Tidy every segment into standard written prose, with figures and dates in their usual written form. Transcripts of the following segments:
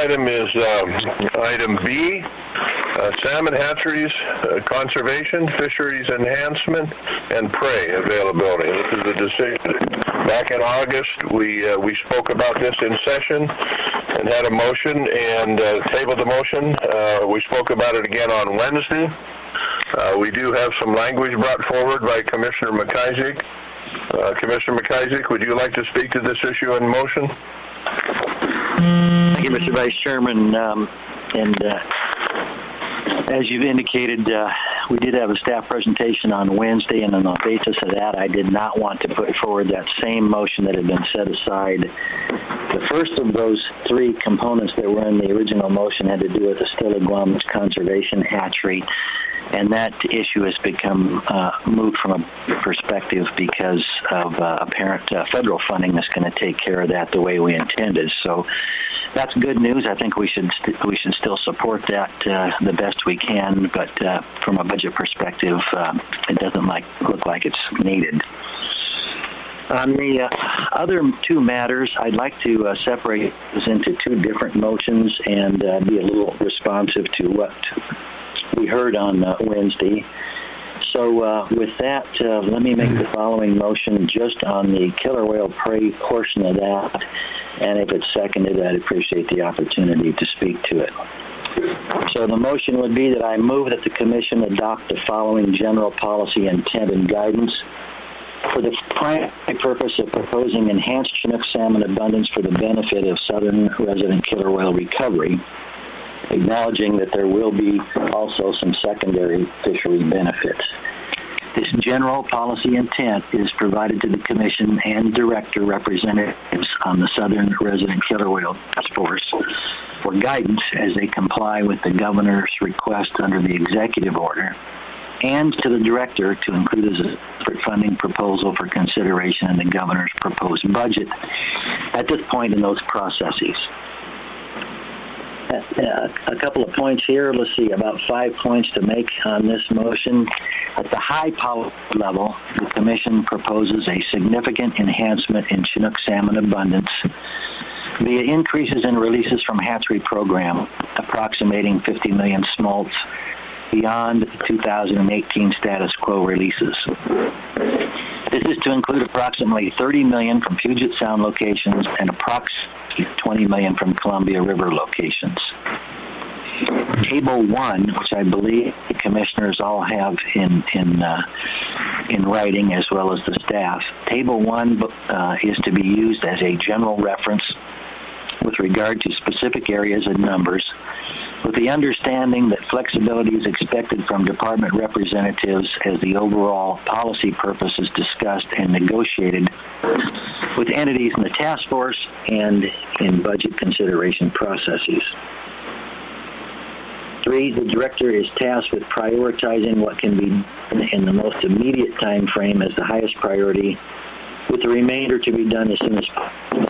item is item B, salmon hatcheries, conservation, fisheries enhancement, and prey availability. This is a decision. Back in August, we spoke about this in session and had a motion and tabled the motion. We spoke about it again on Wednesday. We do have some language brought forward by Commissioner McIsaac. Commissioner McIsaac, would you like to speak to this issue in motion? Thank you, Mr. Vice Chairman. As you've indicated, we did have a staff presentation on Wednesday, and on the basis of that, I did not want to put forward that same motion that had been set aside. The first of those three components that were in the original motion had to do with the Stillaguamish Conservation Hatchery, and that issue has become moved from a perspective because of apparent federal funding that's going to take care of that the way we intended. So that's good news. I think we should still support that the best we can, but from a budget perspective, it doesn't look like it's needed. On the other two matters, I'd like to separate this into two different motions and be a little responsive to what we heard on Wednesday. So with that, let me make the following motion just on the killer whale prey portion of that. And if it's seconded, I'd appreciate the opportunity to speak to it. So the motion would be that I move that the Commission adopt the following general policy intent and guidance for the primary purpose of proposing enhanced Chinook salmon abundance for the benefit of southern resident killer whale recovery, acknowledging that there will be also some secondary fishery benefits. This general policy intent is provided to the Commission and Director representatives on the Southern Resident Killer Whale Task Force for guidance as they comply with the Governor's request under the Executive Order, and to the Director to include as a separate funding proposal for consideration in the Governor's proposed budget at this point in those processes. A couple of points here. Let's see, about 5 points to make on this motion. At the high policy level, the Commission proposes a significant enhancement in Chinook salmon abundance via increases in releases from hatchery program, approximating 50 million smolts beyond 2018 status quo releases. This is to include approximately 30 million from Puget Sound locations and approximately 20 million from Columbia River locations. Table 1, which I believe the commissioners all have in writing as well as the staff. Table 1 is to be used as a general reference with regard to specific areas and numbers, with the understanding that flexibility is expected from department representatives as the overall policy purpose is discussed and negotiated with entities in the task force and in budget consideration processes. 3, the Director is tasked with prioritizing what can be done in the most immediate time frame as the highest priority, with the remainder to be done as soon as possible.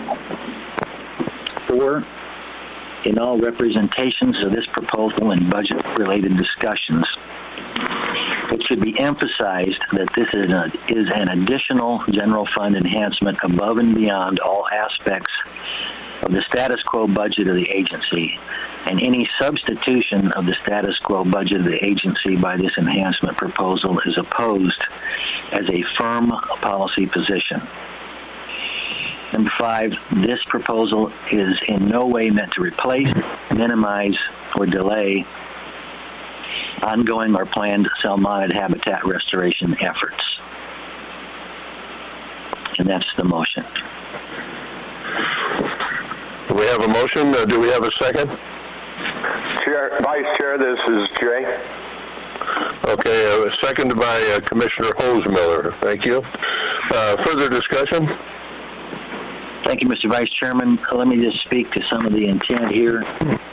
4, in all representations of this proposal and budget-related discussions, it should be emphasized that this is an additional general fund enhancement above and beyond all aspects of the status quo budget of the agency, and any substitution of the status quo budget of the agency by this enhancement proposal is opposed as a firm policy position. Number 5, this proposal is in no way meant to replace, minimize, or delay ongoing or planned salmonid habitat restoration efforts. And that's the motion. We have a motion. Do we have a second? Vice Chair, this is Jay. Okay, seconded by Commissioner Holzmiller. Thank you. Further discussion? Thank you, Mr. Vice Chairman. Let me just speak to some of the intent here.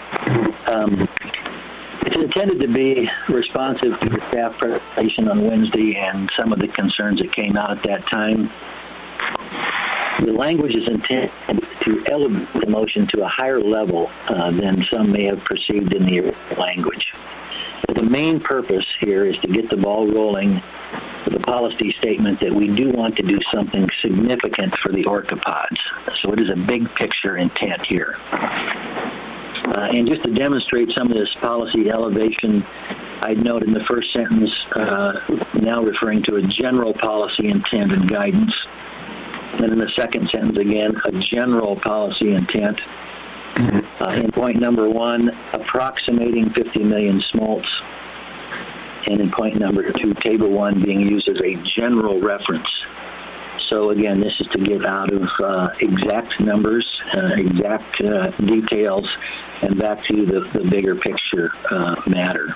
It's intended to be responsive to the staff presentation on Wednesday and some of the concerns that came out at that time. The language is intended to elevate the motion to a higher level than some may have perceived in the language. But the main purpose here is to get the ball rolling with a policy statement that we do want to do something significant for the orthopods. So it is a big picture intent here. And just to demonstrate some of this policy elevation, I'd note in the first sentence, now referring to a general policy intent and guidance. And in the second sentence, again, a general policy intent. In point number 1, approximating 50 million smolts. And in point number 2, table 1 being used as a general reference. So again, this is to get out of exact numbers, exact details, and back to the bigger picture matter.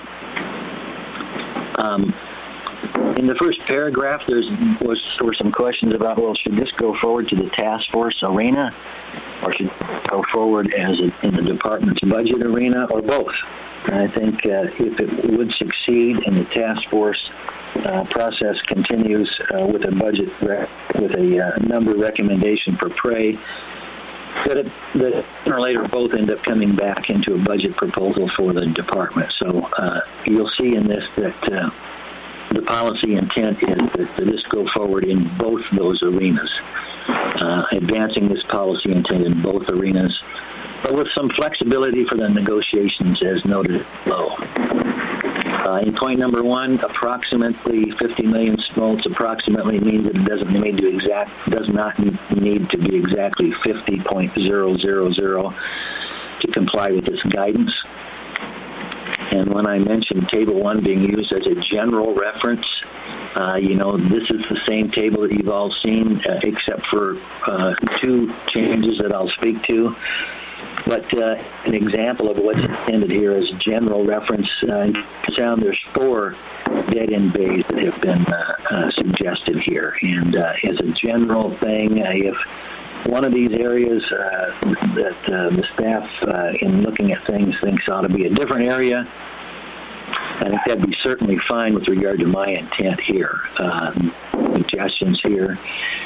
In the first paragraph, there were some questions about, well, should this go forward to the task force arena, or should it go forward as in the department's budget arena, or both? And I think if it would succeed and the task force process continues with a budget with a number recommendation for PRAE, that sooner or later both end up coming back into a budget proposal for the department. So you'll see in this that the policy intent is that this go forward in both those arenas, advancing this policy intent in both arenas, but with some flexibility for the negotiations as noted below. In point number 1, approximately 50 million smolts. Approximately means that it does not need to be exactly 50.000 to comply with this guidance. And when I mentioned table 1 being used as a general reference, this is the same table that you've all seen, except for 2 changes that I'll speak to. But an example of what's intended here is general reference. There's 4 dead-end bays that have been suggested here. And as a general thing, if one of these areas that the staff, in looking at things, thinks ought to be a different area, I think that'd be certainly fine with regard to my intent here. Suggestions here.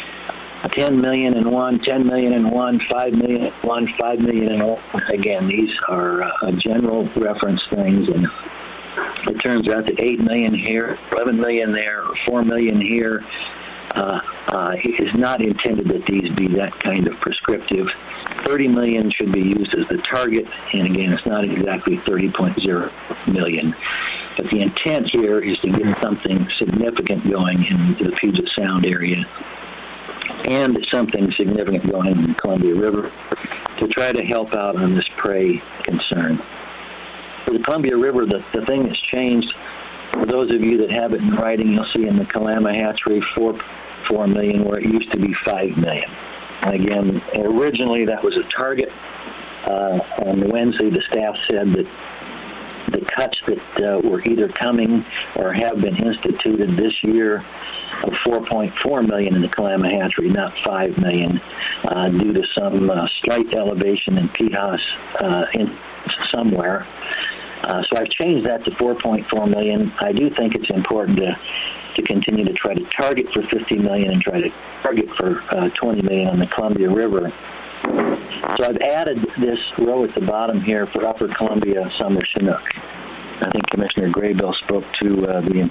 10 million in one, 10 million in one, 5 million in one, 5 million in one. Again, these are general reference things, and it turns out that 8 million here, 11 million there, or 4 million here is not intended that these be that kind of prescriptive. 30 million should be used as the target, and again, it's not exactly 30.0 million. But the intent here is to get something significant going in the Puget Sound area, and something significant going in the Columbia River to try to help out on this PRAE concern. For the Columbia River, the thing that's changed, for those of you that have it in writing, you'll see in the Kalama Hatchery 4 million where it used to be 5 million. And again, originally that was a target. On Wednesday, the staff said that the cuts that were either coming or have been instituted this year of 4.4 million in the Kalama Hatchery, not 5 million, due to some slight elevation in PHOS in somewhere. So I've changed that to 4.4 million. I do think it's important to continue to try to target for 50 million and try to target for 20 million on the Columbia River. So I've added this row at the bottom here for Upper Columbia Summer Chinook. I think Commissioner Graybill spoke to the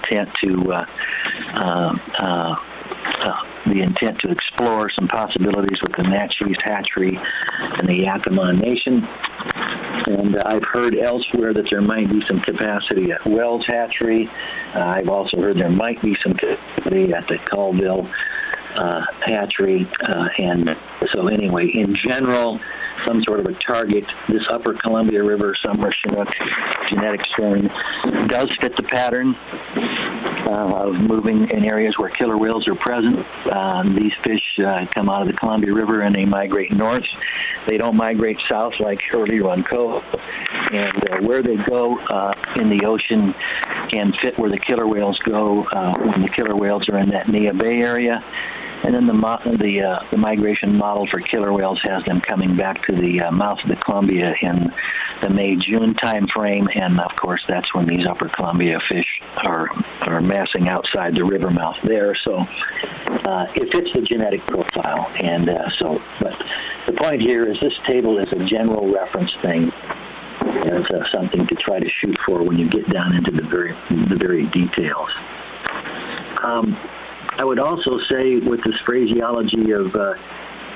intent to explore some possibilities with the Natchez Hatchery and the Yakima Nation. And I've heard elsewhere that there might be some capacity at Wells Hatchery. I've also heard there might be some capacity at the Colville Hatchery. And so anyway, in general, some sort of a target. This Upper Columbia River Summer Chinook genetic strain does fit the pattern of moving in areas where killer whales are present. These fish come out of the Columbia River and they migrate north. They don't migrate south like Hurley Run Cove. And where they go in the ocean can fit where the killer whales go when the killer whales are in that Neah Bay area. And then the migration model for killer whales has them coming back to the mouth of the Columbia in the May-June time frame, and of course that's when these Upper Columbia fish are massing outside the river mouth there. So it fits the genetic profile, and but the point here is this table is a general reference thing. And it's something to try to shoot for when you get down into the very details. I would also say with this phraseology of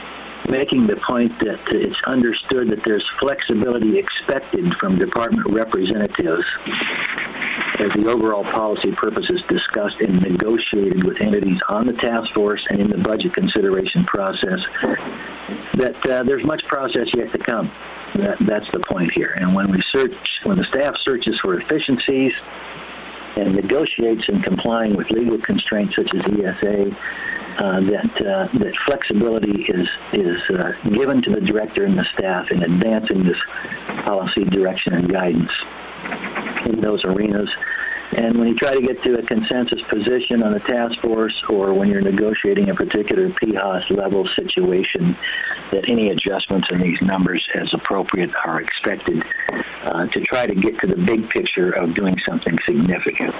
making the point that it's understood that there's flexibility expected from department representatives as the overall policy purposes discussed and negotiated with entities on the task force and in the budget consideration process, that there's much process yet to come. That's the point here. And when the staff searches for efficiencies and negotiates in complying with legal constraints such as ESA, that flexibility is given to the director and the staff in advancing this policy direction and guidance in those arenas. And when you try to get to a consensus position on the task force, or when you're negotiating a particular PHOS level situation, that any adjustments in these numbers as appropriate are expected to try to get to the big picture of doing something significant.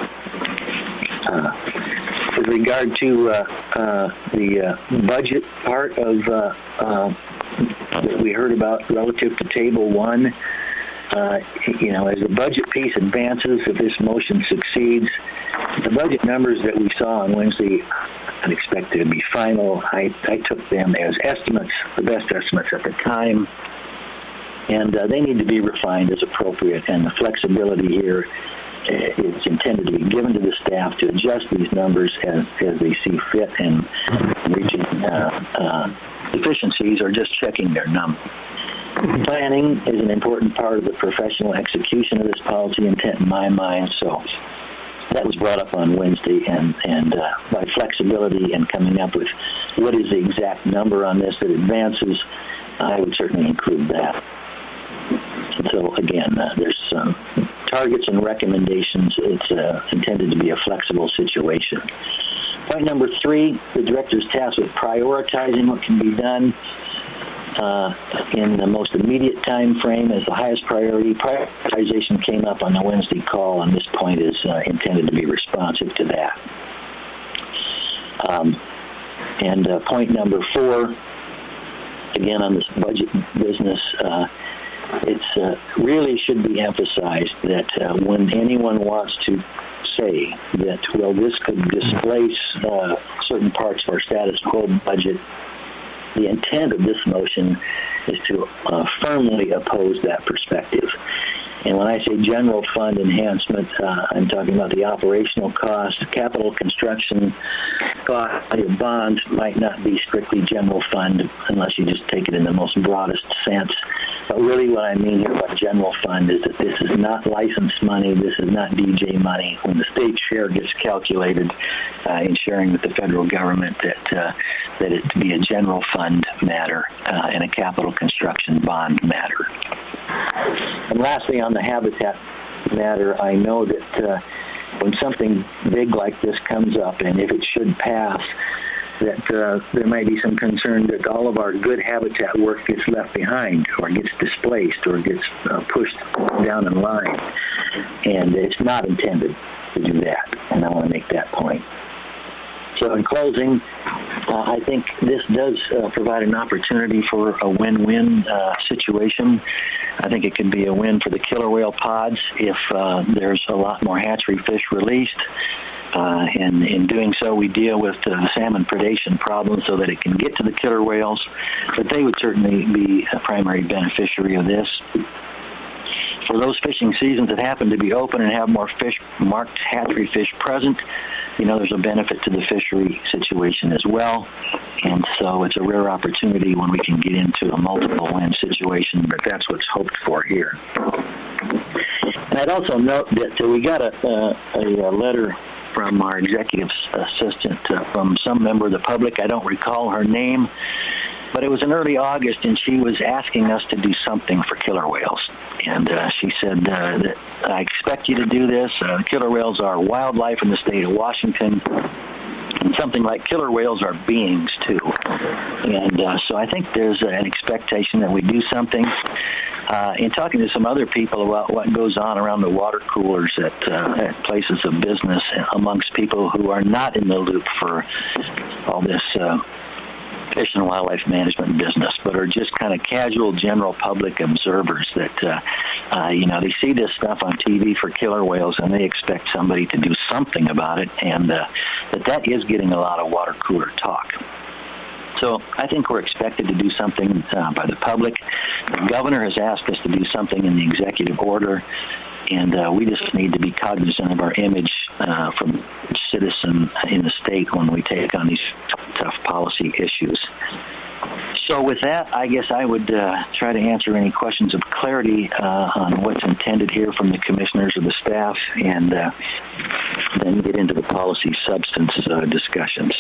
With regard to the budget part of that we heard about relative to Table 1, as the budget piece advances, if this motion succeeds, the budget numbers that we saw on Wednesday are expected to be final. I took them as estimates, the best estimates at the time, and they need to be refined as appropriate, and the flexibility here is intended to be given to the staff to adjust these numbers as they see fit, and reaching efficiencies or just checking their number. Planning is an important part of the professional execution of this policy intent in my mind, so that was brought up on Wednesday, and by flexibility and coming up with what is the exact number on this that advances, I would certainly include that. So again, there's some targets and recommendations. It's intended to be a flexible situation. Point number 3, the director's tasked with prioritizing what can be done in the most immediate time frame as the highest priority. Prioritization came up on the Wednesday call, and this point is intended to be responsive to that. Point number 4, again on this budget business, it's really should be emphasized that when anyone wants to say that, well, this could displace certain parts of our status quo budget, the intent of this motion is to firmly oppose that perspective. And when I say general fund enhancement, I'm talking about the operational costs. Capital construction cost of bonds might not be strictly general fund unless you just take it in the most broadest sense. But really what I mean here by general fund is that this is not licensed money. This is not DJ money. When the state share gets calculated in sharing with the federal government, that it to be a general fund matter and a capital construction bond matter. And lastly, on the habitat matter, I know that when something big like this comes up, and if it should pass, that there might be some concern that all of our good habitat work gets left behind or gets displaced or gets pushed down in line. And it's not intended to do that, and I want to make that point. So in closing, I think this does provide an opportunity for a win-win situation. I think it can be a win for the killer whale pods if there's a lot more hatchery fish released. And in doing so, we deal with the salmon predation problem so that it can get to the killer whales. But they would certainly be a primary beneficiary of this. For those fishing seasons that happen to be open and have more fish, marked hatchery fish present, there's a benefit to the fishery situation as well. And so it's a rare opportunity when we can get into a multiple win situation, but that's what's hoped for here. And I'd also note that we got a letter from our executive assistant from some member of the public. I don't recall her name, but it was in early August, and she was asking us to do something for killer whales. And she said that I expect you to do this. Killer whales are wildlife in the state of Washington, and something like killer whales are beings, too. And so I think there's an expectation that we do something. In talking to some other people about what goes on around the water coolers at places of business amongst people who are not in the loop for all this fish and wildlife management business, but are just kind of casual general public observers that, they see this stuff on TV for killer whales and they expect somebody to do something about it, and that is getting a lot of water cooler talk. So I think we're expected to do something by the public. The governor has asked us to do something in the executive order, and we just need to be cognizant of our image from citizen in the state when we take on these tough policy issues. So with that, I guess I would try to answer any questions of clarity on what's intended here from the commissioners or the staff, and then get into the policy substance discussions.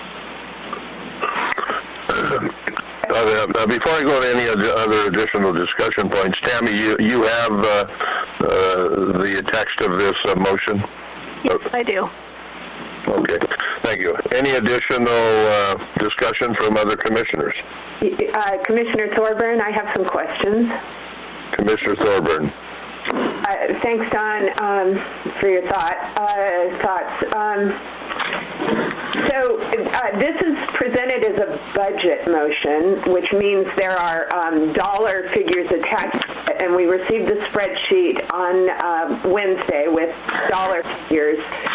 Before I go to any other additional discussion points, Tammy, you have the text of this motion? Yes, I do. Okay, thank you. Any additional discussion from other commissioners? Commissioner Thorburn, I have some questions. Commissioner Thorburn. Thanks, Don, for your thoughts. So this is presented as a budget motion, which means there are dollar figures attached, and we received the spreadsheet on Wednesday with dollar figures.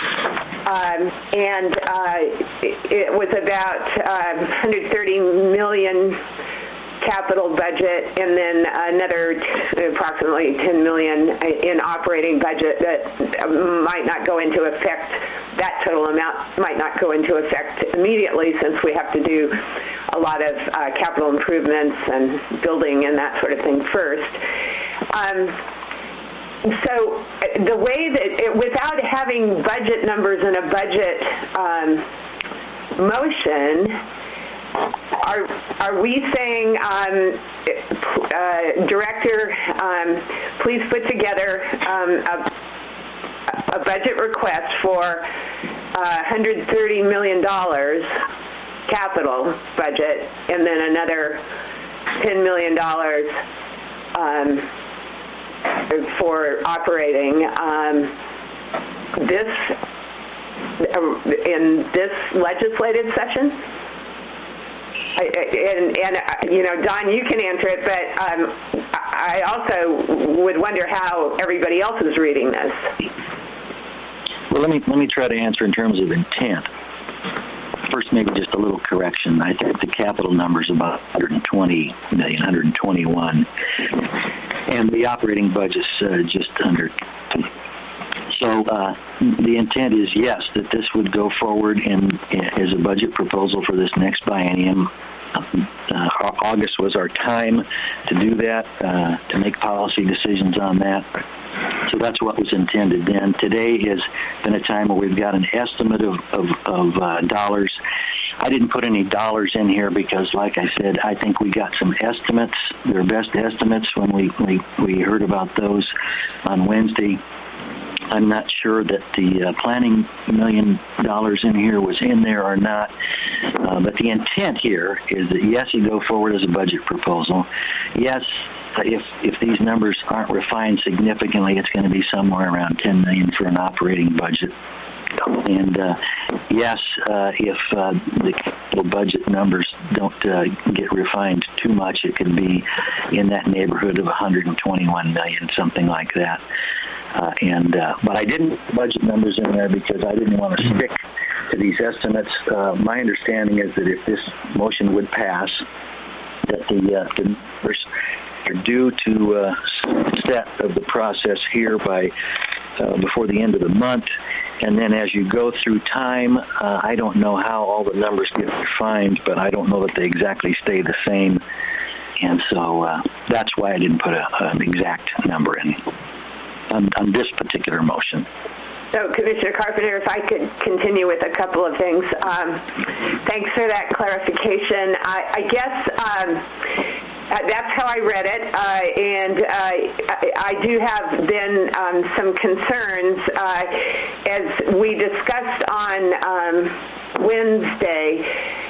It was about 130 million capital budget, and then another approximately 10 million in operating budget that might not go into effect. That total amount might not go into effect immediately, since we have to do a lot of capital improvements and building and that sort of thing first. So the way that, without having budget numbers in a budget motion, are we saying, Director, please put together a budget request for $130 million capital budget, and then another $10 million for operating in this legislative session? And you know, Don, you can answer it, but I also would wonder how everybody else is reading this. Well, let me try to answer in terms of intent. First, maybe just a little correction. I think the capital number is about 120 million, 121, and the operating budget's just under 20. So the intent is, yes, that this would go forward as a budget proposal for this next biennium. August was our time to do that, to make policy decisions on that. So that's what was intended then. Today has been a time where we've got an estimate of dollars. I didn't put any dollars in here because, like I said, I think we got some estimates. They're best estimates when we heard about those on Wednesday. I'm not sure that the planning $1 million in here was in there or not, but the intent here is that, yes, you go forward as a budget proposal. Yes, if these numbers aren't refined significantly, it's going to be somewhere around $10 million for an operating budget. And yes, if the capital budget numbers don't get refined too much, it could be in that neighborhood of 121 million, something like that. But I didn't put budget numbers in there because I didn't want to stick to these estimates. My understanding is that if this motion would pass, that the numbers are due to set of the process here by before the end of the month. And then as you go through time, I don't know how all the numbers get refined, but I don't know that they exactly stay the same. And so that's why I didn't put an exact number in on this particular motion. So, Commissioner Carpenter, if I could continue with a couple of things. Thanks for that clarification. I guess that's how I read it, and I do have then some concerns. As we discussed on Wednesday,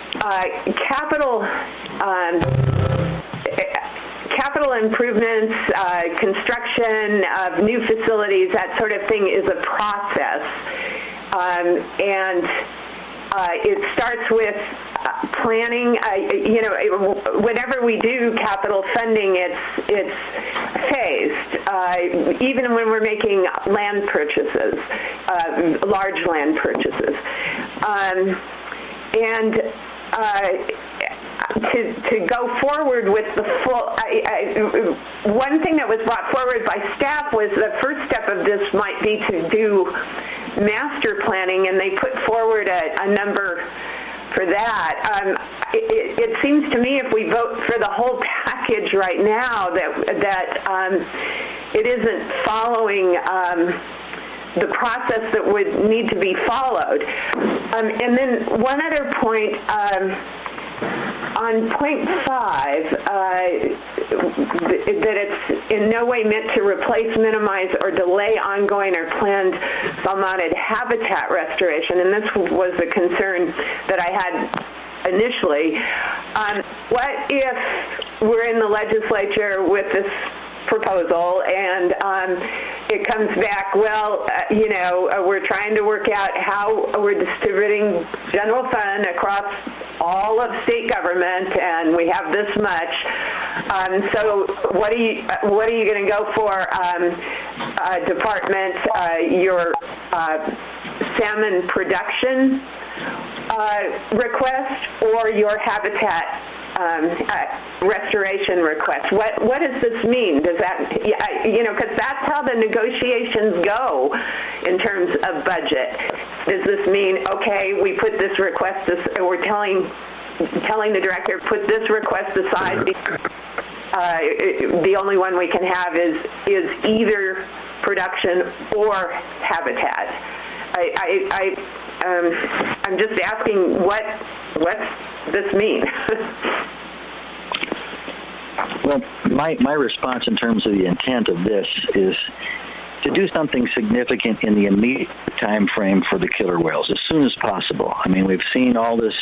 capital improvements, construction of new facilities, that sort of thing is a process. And it starts with planning. Whenever we do capital funding, it's phased. Even when we're making land purchases, large land purchases. to go forward with the full. One thing that was brought forward by staff was the first step of this might be to do master planning, and they put forward a number for that. It seems to me if we vote for the whole package right now that it isn't following the process that would need to be followed. And then one other point, on point 5, that it's in no way meant to replace, minimize, or delay ongoing or planned fall-mounted habitat restoration, and this was the concern that I had initially. What if we're in the legislature with this proposal and it comes back, well, we're trying to work out how we're distributing general fund across all of state government, and we have this much. So what are you going to go for, department, your salmon production request or your habitat restoration request? What does this mean? Does that, because that's how the negotiations go in terms of budget. Does this mean, okay, we put this request, we're telling the director, put this request aside because the only one we can have is either production or habitat? I'm just asking what's this mean? Well, my response in terms of the intent of this is to do something significant in the immediate time frame for the killer whales as soon as possible. I mean, we've seen all this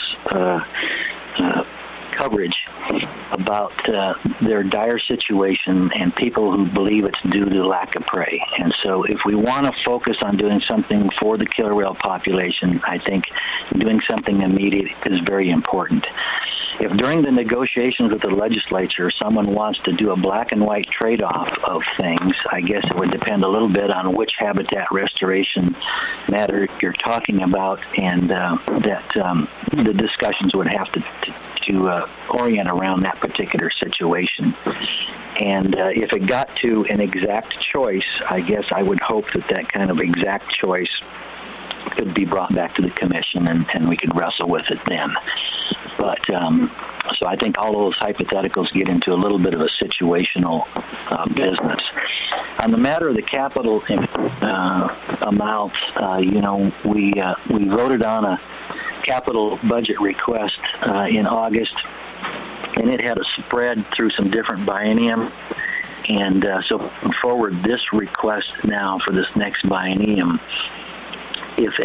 coverage about their dire situation and people who believe it's due to lack of prey. And so if we want to focus on doing something for the killer whale population, I think doing something immediate is very important. If during the negotiations with the legislature someone wants to do a black and white trade-off of things, I guess it would depend a little bit on which habitat restoration matter you're talking about, and the discussions would have to orient around that particular situation. And if it got to an exact choice, I guess I would hope that kind of exact choice could be brought back to the commission and we could wrestle with it then. But so I think all those hypotheticals get into a little bit of a situational business. On the matter of the capital amounts, we voted on a capital budget request in August, and it had a spread through some different biennium. And so forward, this request now for this next biennium, is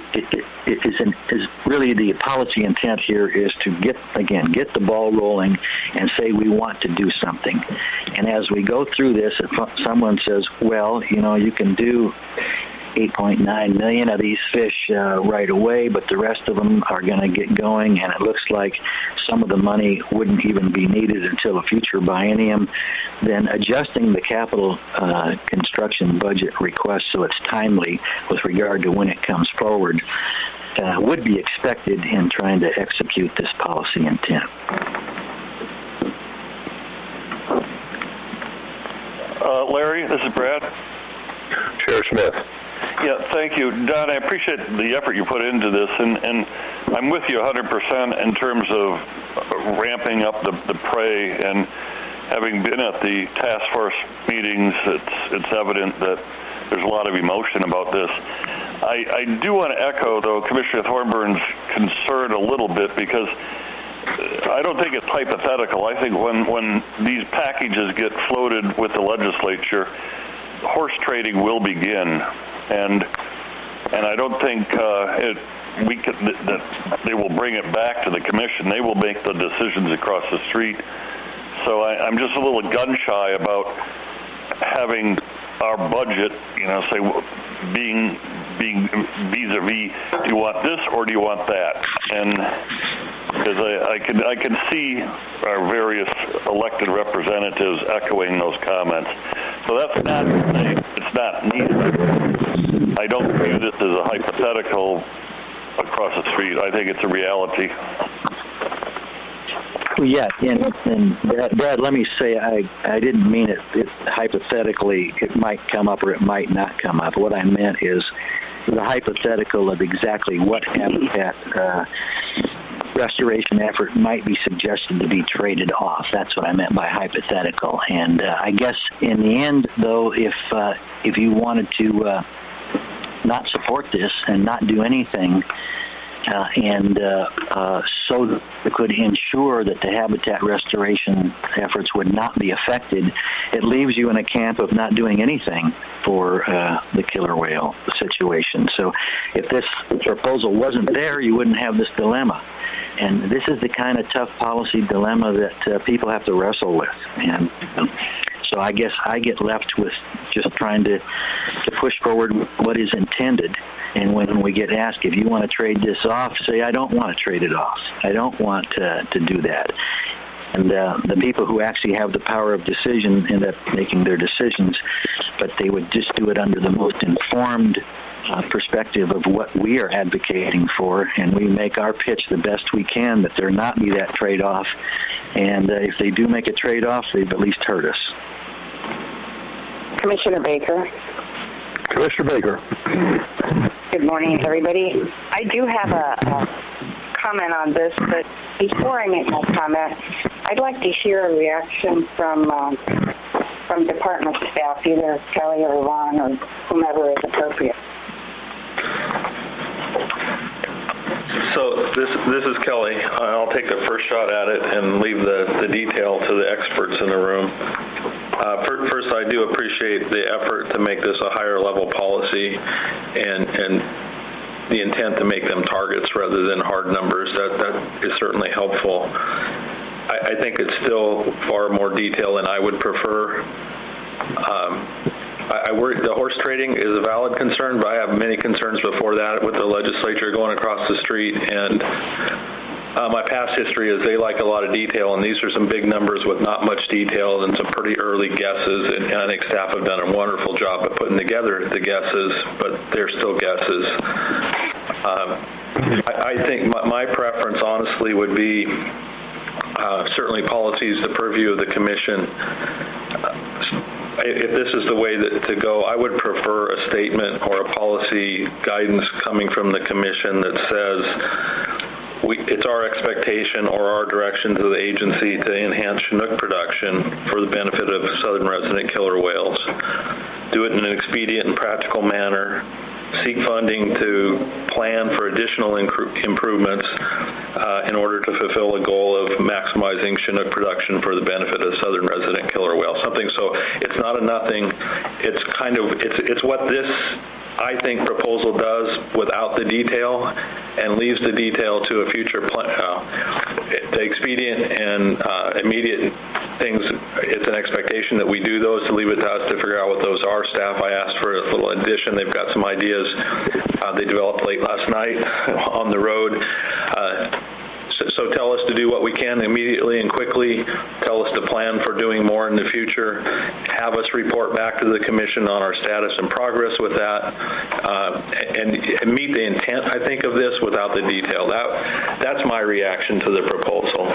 really the policy intent here is to get the ball rolling and say we want to do something. And as we go through this, if someone says, well, you can do 8.9 million of these fish right away, but the rest of them are going to get going, and it looks like some of the money wouldn't even be needed until a future biennium, then adjusting the capital construction budget request so it's timely with regard to when it comes forward would be expected in trying to execute this policy intent. Larry, this is Brad. Chair Smith. Yeah, thank you. Don, I appreciate the effort you put into this, and I'm with you 100% in terms of ramping up the prey, and having been at the task force meetings, it's evident that there's a lot of emotion about this. I do want to echo, though, Commissioner Thornburg's concern a little bit, because I don't think it's hypothetical. I think when these packages get floated with the legislature, horse trading will begin. And I don't think that they will bring it back to the commission. They will make the decisions across the street. So I'm just a little gun shy about having our budget, say being vis-a-vis, do you want this or do you want that? And because I can see our various elected representatives echoing those comments. So that's not to say it's not needed. I don't view this as a hypothetical across the street. I think it's a reality. Yeah, and Brad, let me say I didn't mean it hypothetically. It might come up or it might not come up. What I meant is the hypothetical of exactly what habitat restoration effort might be suggested to be traded off. That's what I meant by hypothetical. And I guess in the end, though, if you wanted to not support this and not do anything, so it could ensure that the habitat restoration efforts would not be affected, it leaves you in a camp of not doing anything for the killer whale situation. So if this proposal wasn't there, you wouldn't have this dilemma. And this is the kind of tough policy dilemma that people have to wrestle with. And so I guess I get left with just trying to push forward what is intended. And when we get asked if you want to trade this off, say, I don't want to trade it off. I don't want to do that. And the people who actually have the power of decision end up making their decisions, but they would just do it under the most informed perspective of what we are advocating for, and we make our pitch the best we can that there not be that trade-off. And if they do make a trade-off, they've at least heard us. Commissioner Baker. Commissioner Baker. Good morning, everybody. I do have a comment on this, but before I make my comment, I'd like to hear a reaction from department staff, either Kelly or Ron or whomever is appropriate. So this is Kelly. I'll take the first shot at it and leave the detail to the experts in the room. First, I do appreciate the effort to make this a higher level policy and the intent to make them targets rather than hard numbers. That is certainly helpful. I think it's still far more detail than I would prefer. I worry the horse trading is a valid concern, but I have many concerns before that with the legislature going across the street. And my past history is they like a lot of detail, and these are some big numbers with not much detail and some pretty early guesses. And I think staff have done a wonderful job at putting together the guesses, but they're still guesses. I think my preference, honestly, would be certainly policies the purview of the commission. If this is the way to go, I would prefer a statement or a policy guidance coming from the commission that says it's our expectation or our direction to the agency to enhance Chinook production for the benefit of southern resident killer whales. Do it in an expedient and practical manner. Seek funding to plan for additional improvements in order to fulfill a goal of maximizing Chinook production for the benefit of southern resident killer whales. Something so it's not a nothing. It's kind of it's what this I think proposal does without the detail and leaves the detail to a future plan. The expedient and immediate things, it's an expectation that we do those, to leave it to us to figure out what those are. Staff, I asked for a little addition. They've got some ideas they developed late last night on the road. So tell us to do what we can immediately and quickly. Tell us to plan for doing more in the future. Have us report back to the commission on our status and progress with that, and meet the intent, I think, of this without the detail. That's my reaction to the proposal.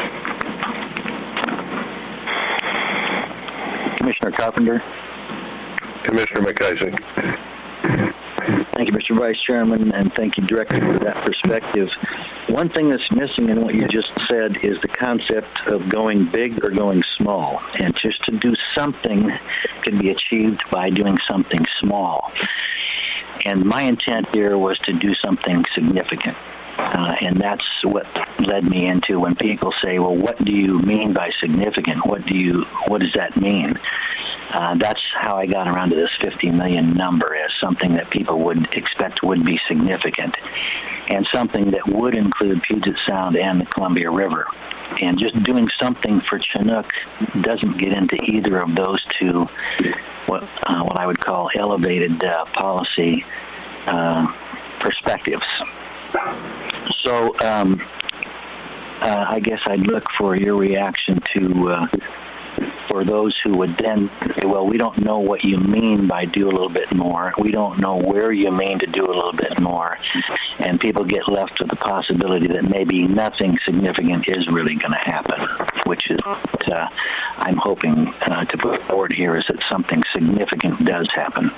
Commissioner Carpenter. Commissioner McIsaac. Thank you, Mr. Vice Chairman, and thank you, Director, for that perspective. One thing that's missing in what you just said is the concept of going big or going small. And just to do something can be achieved by doing something small. And my intent here was to do something significant. And that's what led me into when people say, well, what do you mean by significant? What does that mean? That's how I got around to this 50 million number as something that people would expect would be significant, and something that would include Puget Sound and the Columbia River. And just doing something for Chinook doesn't get into either of those two, what I would call elevated policy perspectives. So I guess I'd look for your reaction to for those who would then say, well, we don't know what you mean by do a little bit more. We don't know where you mean to do a little bit more. And people get left with the possibility that maybe nothing significant is really going to happen, which is what I'm hoping to put forward here, is that something significant does happen.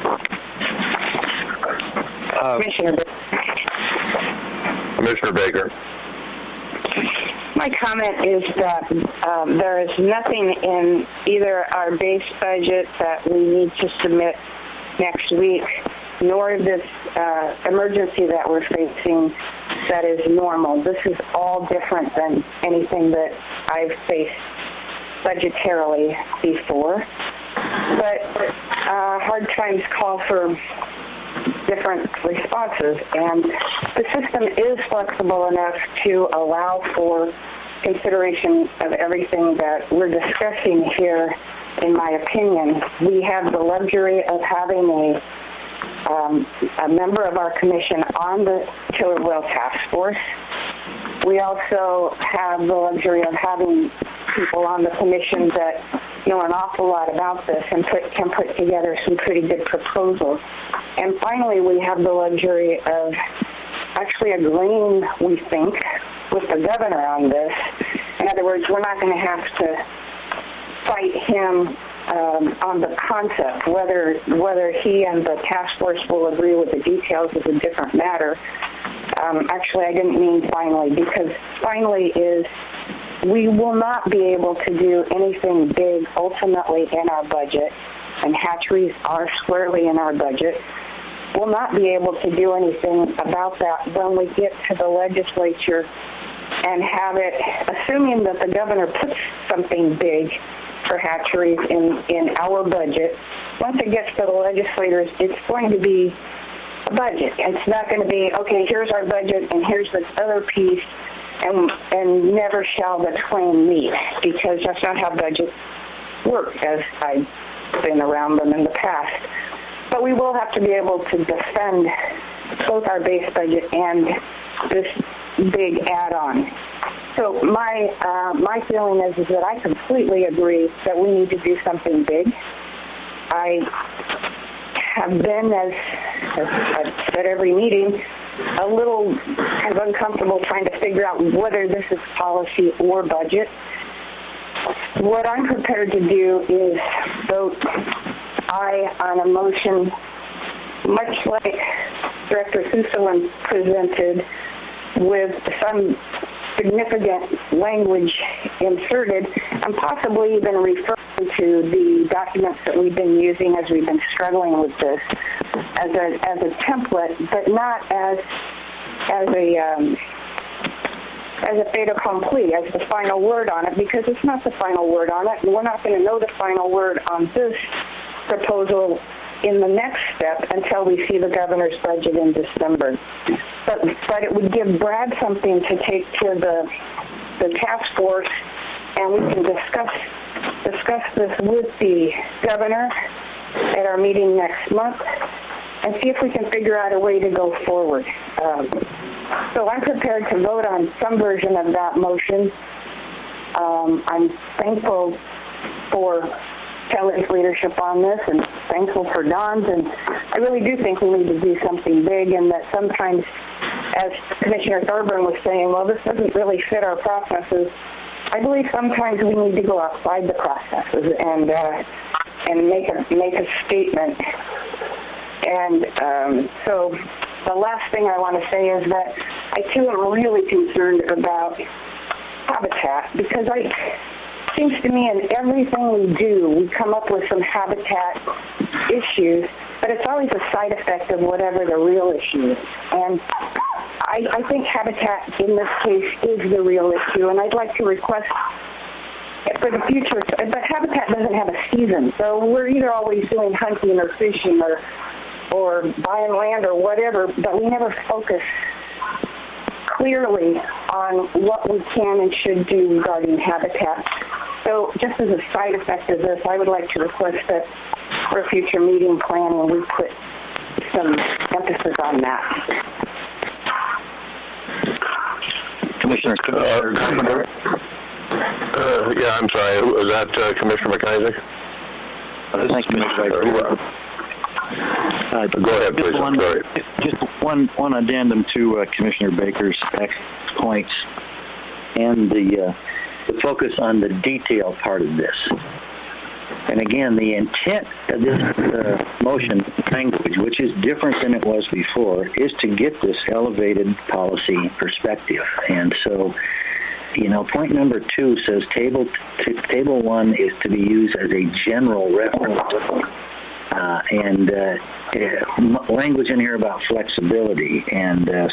Commissioner Baker. My comment is that there is nothing in either our base budget that we need to submit next week, nor this emergency that we're facing that is normal. This is all different than anything that I've faced budgetarily before. But hard times call for different responses, and the system is flexible enough to allow for consideration of everything that we're discussing here. In my opinion, we have the luxury of having a member of our commission on the Killer Whale Task Force. We also have the luxury of having people on the commission that know an awful lot about this and can put together some pretty good proposals. And finally, we have the luxury of actually agreeing, we think, with the governor on this. In other words, we're not going to have to fight him on the concept. Whether he and the task force will agree with the details is a different matter. Actually, I didn't mean finally, because finally is we will not be able to do anything big ultimately in our budget, and hatcheries are squarely in our budget. We'll not be able to do anything about that when we get to the legislature and have it, assuming that the governor puts something big for hatcheries in our budget. Once it gets to the legislators, it's going to be a budget. It's not going to be, okay, here's our budget and here's this other piece, and never shall the twain meet, because that's not how budgets work, as I've been around them in the past. But we will have to be able to defend both our base budget and this big add-on. So my feeling is that I completely agree that we need to do something big. I have been, as I've said every meeting, a little kind of uncomfortable trying to figure out whether this is policy or budget. What I'm prepared to do is vote aye on a motion, much like Director Sussman presented, with some significant language inserted, and possibly even referring to the documents that we've been using as we've been struggling with this as a template, but not as a fait accompli, as the final word on it, because it's not the final word on it, and we're not going to know the final word on this proposal in the next step until we see the governor's budget in December. But it would give Brad something to take to the task force, and we can discuss this with the governor at our meeting next month and see if we can figure out a way to go forward. So I'm prepared to vote on some version of that motion. I'm thankful for Kelly's leadership on this, and thankful for Don's, and I really do think we need to do something big, and that sometimes, as Commissioner Thorburn was saying, well, this doesn't really fit our processes. I believe sometimes we need to go outside the processes and make a statement. And so the last thing I want to say is that I too am really concerned about habitat, because it seems to me in everything we do, we come up with some habitat issues, but it's always a side effect of whatever the real issue is. And I think habitat in this case is the real issue, and I'd like to request for the future, but habitat doesn't have a season, so we're either always doing hunting or fishing or buying land or whatever, but we never focus clearly on what we can and should do regarding habitat. So just as a side effect of this, I would like to request that for a future meeting plan when we put some emphasis on that. Commissioner. Yeah, I'm sorry. Was that Commissioner McIsaac? Thank you, Mr. Vice Chair. Go ahead, please. I'm sorry. Just one addendum to Commissioner Baker's points and the focus on the detail part of this. And again, the intent of this motion language, which is different than it was before, is to get this elevated policy perspective. And so, point number 2 says table 1 is to be used as a general reference. Language in here about flexibility, and and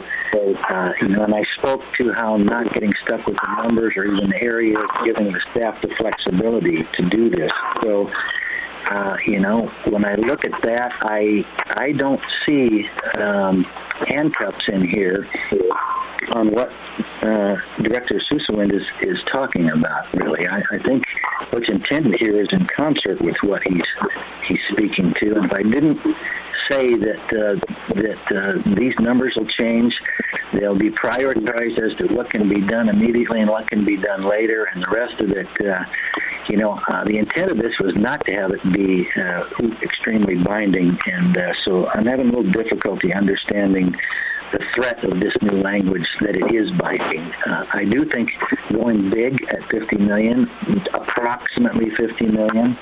I spoke to how not getting stuck with the numbers or even the areas, giving the staff the flexibility to do this. So, when I look at that, I don't see handcuffs in here on what Director Susewind is talking about, really. I think what's intended here is in concert with what he's speaking to. And if I didn't say that these numbers will change, they'll be prioritized as to what can be done immediately and what can be done later, and the rest of it, the intent of this was not to have it be extremely binding, and so I'm having a little difficulty understanding the threat of this new language that it is binding. I do think going big at $50 million, approximately $50 million,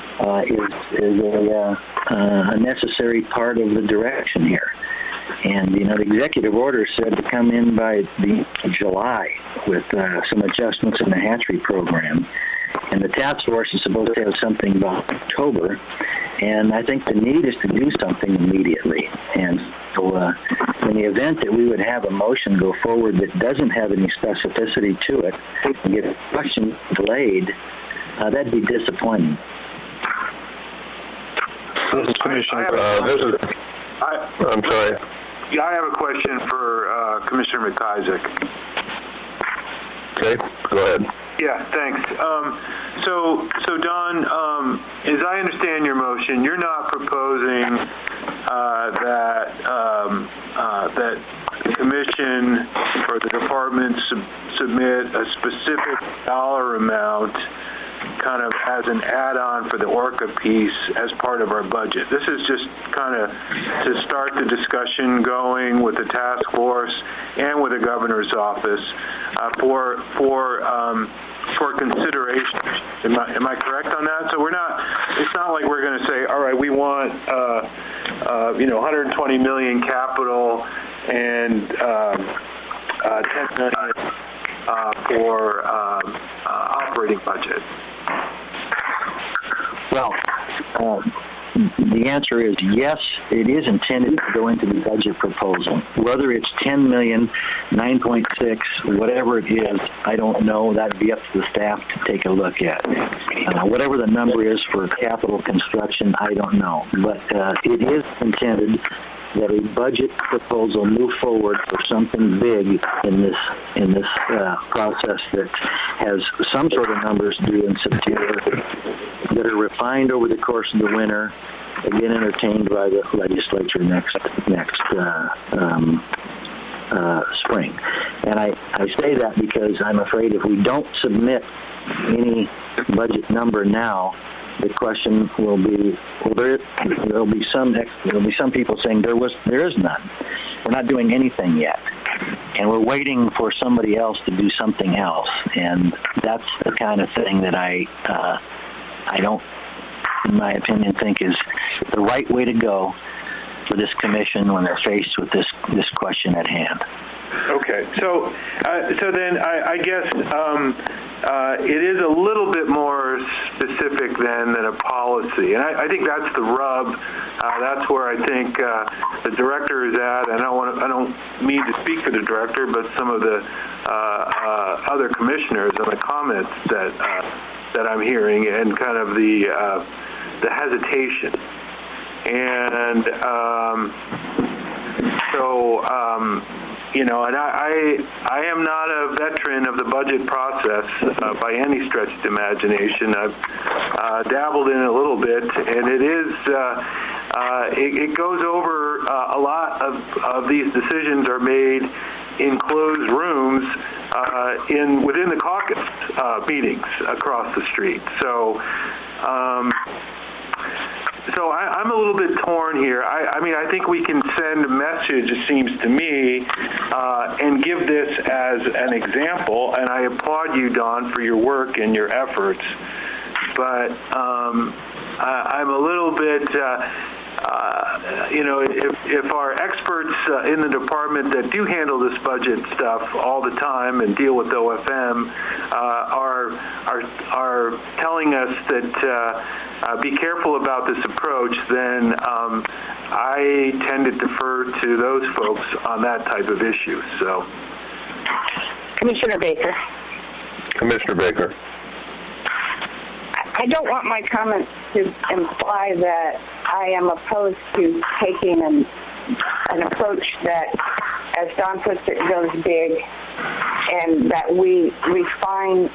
is a necessary part of the direction here. And, the executive order said to come in by the July with some adjustments in the hatchery program. And the task force is supposed to have something by October. And I think the need is to do something immediately. And so in the event that we would have a motion go forward that doesn't have any specificity to it and get a question delayed, that'd be disappointing. This is Commissioner. I'm sorry. Yeah, I have a question for Commissioner McIsaac. Okay, go ahead. Yeah, thanks. So Don, as I understand your motion, you're not proposing that the commission or the department submit a specific dollar amount kind of as an add-on for the ORCA piece as part of our budget. This is just kind of to start the discussion going with the task force and with the governor's office for consideration. Am I correct on that? So it's not like we're going to say, all right, we want 120 million capital and 10 million for operating budget. Well, the answer is yes, it is intended to go into the budget proposal. Whether it's 10 million, 9.6, whatever it is, I don't know. That would be up to the staff to take a look at. Whatever the number is for capital construction, I don't know. But it is intended that a budget proposal move forward for something big in this process that has some sort of numbers due in September that are refined over the course of the winter, again entertained by the legislature next spring. And I say that because I'm afraid if we don't submit any budget number now, the question will be, there'll be some people saying there is none. We're not doing anything yet, and we're waiting for somebody else to do something else. And that's the kind of thing that I don't, in my opinion, think is the right way to go for this commission when they're faced with this question at hand. Okay, so then I guess it is a little bit more specific than a policy, and I think that's the rub. That's where I think the director is at, and I don't mean to speak for the director, but some of the other commissioners and the comments that I'm hearing, and kind of the hesitation, and and I am not a veteran of the budget process by any stretch of the imagination. I've dabbled in it a little bit, and it is it goes over a lot of these decisions are made in closed rooms within the caucus meetings across the street. So I'm a little bit torn here. I mean, I think we can send a message, it seems to me, and give this as an example, and I applaud you, Don, for your work and your efforts. But I'm a little bit, if our experts in the department that do handle this budget stuff all the time and deal with OFM are telling us that be careful about this approach, then I tend to defer to those folks on that type of issue. So, Commissioner Baker. Commissioner Baker. I don't want my comments to imply that I am opposed to taking an approach that, as Don puts it, goes big, and that we refine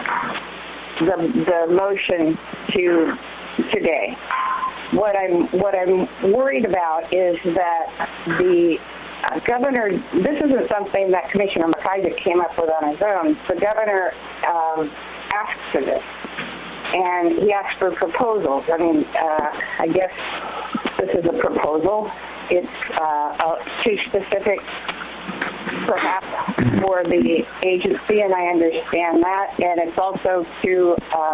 the motion to today. What I'm worried about is that the governor, this isn't something that Commissioner McIsaac came up with on his own. The governor asked for this, and he asked for proposals. I mean, I guess this is a proposal. It's too specific, perhaps, for the agency, and I understand that. And it's also too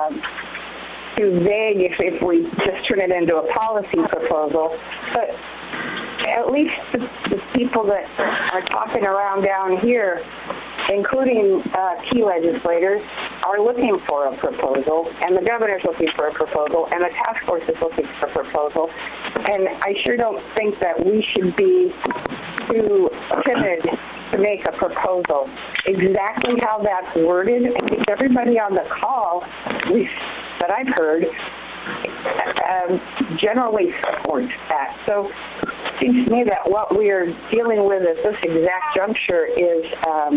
vague if we just turn it into a policy proposal. But at least the people that are talking around down here, including key legislators, are looking for a proposal, and the governor's looking for a proposal, and the task force is looking for a proposal. And I sure don't think that we should be too timid to make a proposal. Exactly how that's worded, I think everybody on the call, at least that I've heard, generally supports that. So it seems to me that what we are dealing with at this exact juncture is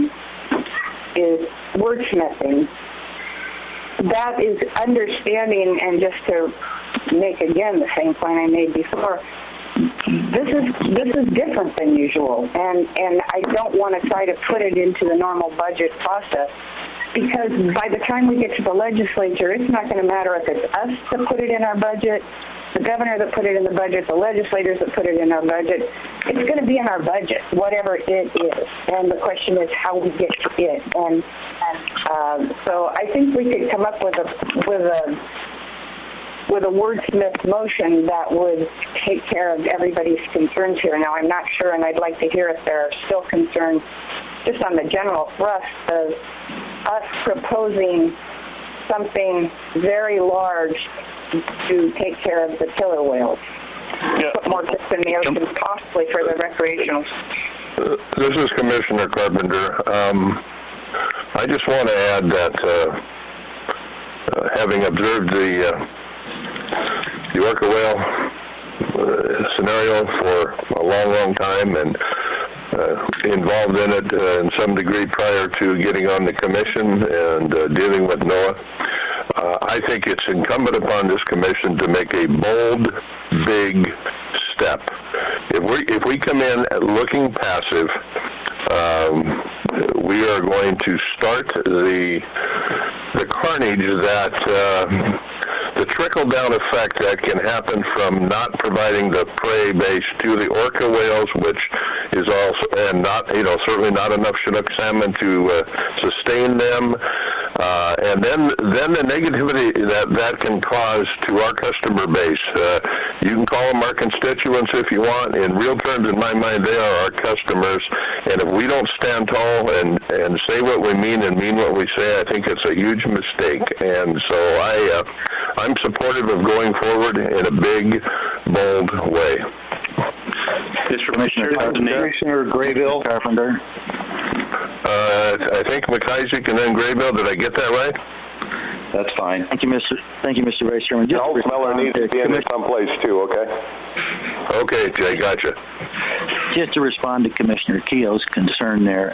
wordsmithing. That is understanding, and just to make again the same point I made before, this is different than usual, and I don't want to try to put it into the normal budget process, because by the time we get to the legislature, it's not going to matter if it's us that put it in our budget, the governor that put it in the budget, the legislators that put it in our budget. It's going to be in our budget, whatever it is. And the question is how we get to it. And so I think we could come up with a wordsmith motion that would take care of everybody's concerns here. Now, I'm not sure, and I'd like to hear if there are still concerns just on the general thrust of us proposing something very large to take care of the killer whales. Yeah. Put more ships in the ocean, possibly for the recreational. This is Commissioner Carpenter. I just want to add that having observed the orca whale scenario for a long, long time and involved in it in some degree prior to getting on the commission and dealing with NOAA, I think it's incumbent upon this commission to make a bold, big step. If we come in looking passive, we are going to start the carnage that the trickle-down effect that can happen from not providing the prey base to the orca whales, which is also, and not, certainly not enough Chinook salmon to sustain them. And then the negativity that can cause to our customer base. You can call them our constituents if you want. In real terms, in my mind, they are our customers. And if we don't stand tall and say what we mean and mean what we say, I think it's a huge mistake. And so I'm supportive of going forward in a big, bold way. Commissioner Graybill. Carpenter. I think McIsaac and then Graybill. Did I get that right? That's fine. Thank you, Mr. Vice Chairman. Joel Miller needs to be in there someplace too, okay? Okay, Jay, gotcha. Just to respond to Commissioner Keogh's concern there,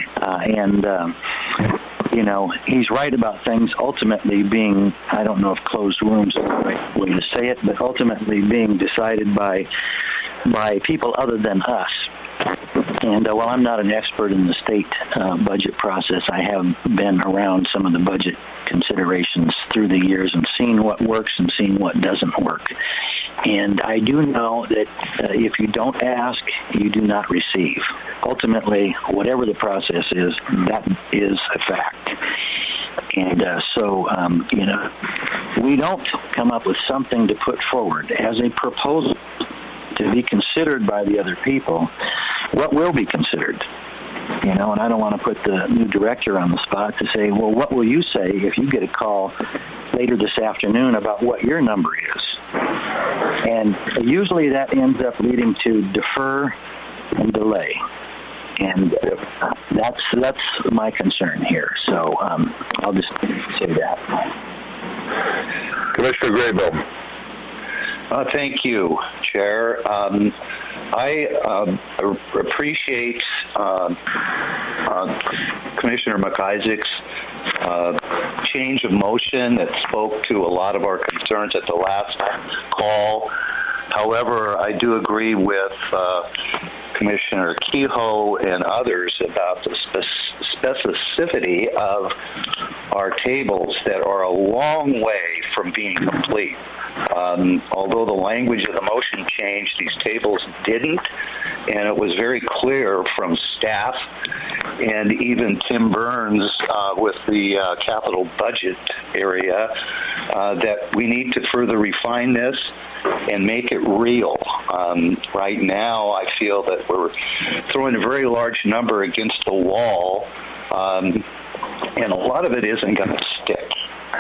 he's right about things ultimately being, I don't know if closed rooms are the right way to say it, but ultimately being decided by people other than us. And while I'm not an expert in the state budget process, I have been around some of the budget considerations through the years and seen what works and seen what doesn't work. And I do know that if you don't ask, you do not receive. Ultimately, whatever the process is, that is a fact. And we don't come up with something to put forward as a proposal to be considered by the other people. What will be considered? And I don't want to put the new director on the spot to say, well, what will you say if you get a call later this afternoon about what your number is? And usually that ends up leading to defer and delay. And that's my concern here. So I'll just say that. Commissioner Graybill. Thank you, Chair. I appreciate Commissioner McIsaac's change of motion that spoke to a lot of our concerns at the last call. However, I do agree with Commissioner Kehoe and others about the specificity of our tables that are a long way from being complete. Although the language of the motion changed, these tables didn't, and it was very clear from staff and even Tim Burns with the capital budget area that we need to further refine this and make it real. Right now, I feel that we're throwing a very large number against the wall, and a lot of it isn't going to stick.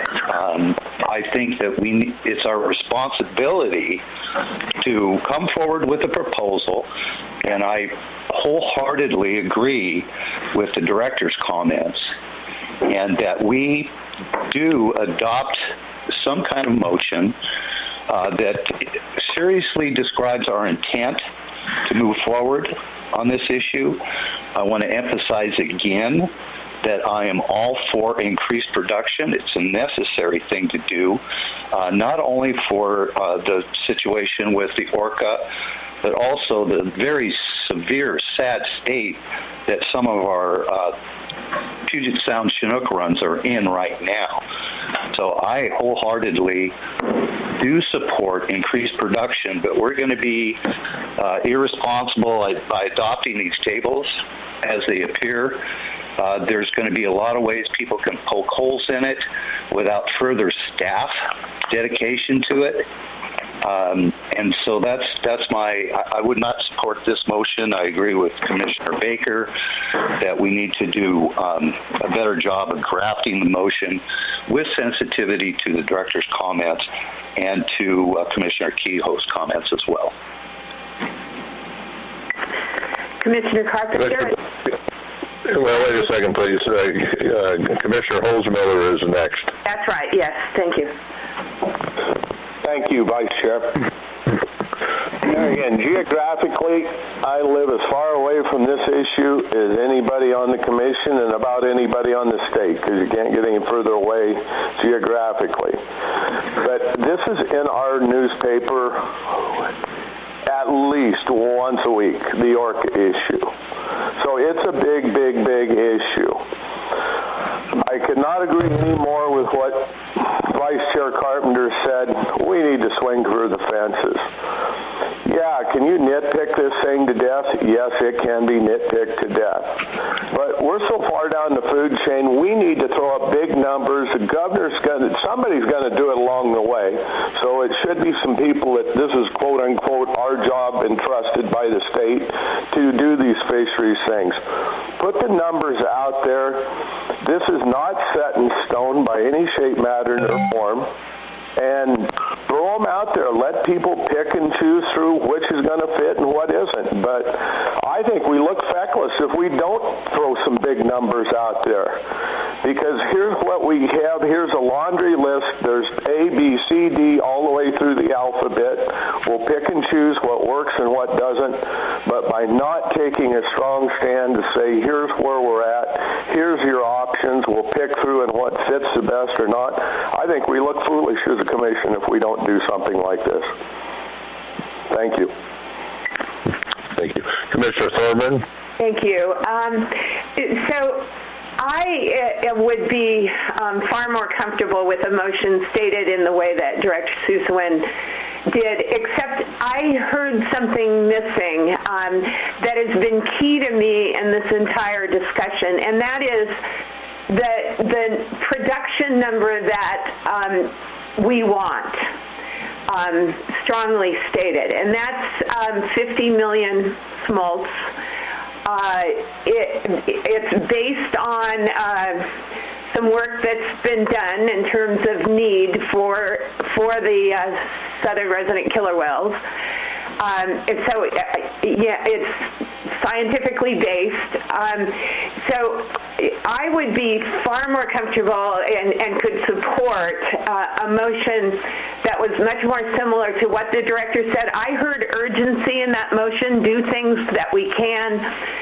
I think that it's our responsibility to come forward with a proposal, and I wholehearted agree with the director's comments, and that we do adopt some kind of motion that seriously describes our intent to move forward on this issue. I want to emphasize again that I am all for increased production. It's a necessary thing to do, not only for the situation with the orca, but also the very severe, sad state that some of our Puget Sound Chinook runs are in right now. So I wholeheartedly do support increased production, but we're going to be irresponsible by adopting these tables as they appear. There's going to be a lot of ways people can poke holes in it without further staff dedication to it. And so that's I would not support this motion. I agree with Commissioner Baker that we need to do a better job of drafting the motion with sensitivity to the director's comments and to Commissioner Kehoe's comments as well. Commissioner Carpenter? Well, wait a second, please. Commissioner Holzmiller is next. That's right, yes. Thank you. Thank you, Vice Chair. Again, geographically, I live as far away from this issue as anybody on the commission and about anybody on the state, because you can't get any further away geographically. But this is in our newspaper at least once a week, the orca issue. So it's a big, big, big issue. I could not agree any more with what Vice Chair Carpenter said. We need to swing through the fences. Yeah, can you nitpick this thing to death? Yes, it can be nitpicked to death. But we're so far down the food chain, we need to throw up big numbers. The governor's somebody's going to do it along the way. So it should be some people that this is quote unquote our job entrusted by the state to do these fisheries things. Put the numbers out there. This is not set in stone by any shape, matter, or form. And throw them out there. Let people pick and choose through which is going to fit and what isn't. But I think we look feckless if we don't throw some big numbers out there. Because here's what we have. Here's a laundry list. There's A, B, C, D, all the way through the alphabet. We'll pick and choose what works and what doesn't. But by not taking a strong stand to say, here's where we're at, here's your options, we'll pick through and what fits the best or not, I think we look foolish as a commission if we don't do something like this. Thank you. Thank you. Commissioner Thorburn. Thank you. So I would be far more comfortable with a motion stated in the way that Director Sussman did, except I heard something missing that has been key to me in this entire discussion, and that is the production number that we want, strongly stated, and that's 50 million smolts. It's based on some work that's been done in terms of need for the southern resident killer whales. And so, it's scientifically based. So I would be far more comfortable and could support a motion that was much more similar to what the director said. I heard urgency in that motion, do things that we can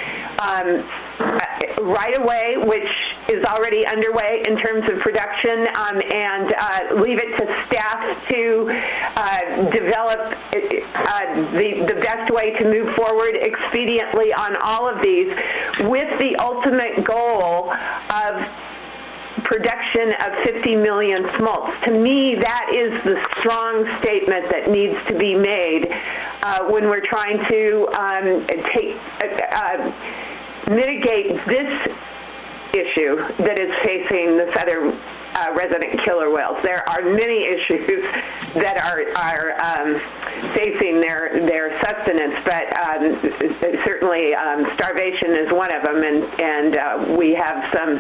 right away, which is already underway in terms of production, and leave it to staff to develop the best way to move forward expediently on all of these, with the ultimate goal of production of 50 million smolts. To me, that is the strong statement that needs to be made when we're trying to mitigate this issue that is facing the southern resident killer whales. There are many issues that are facing their sustenance, but certainly starvation is one of them, and we have some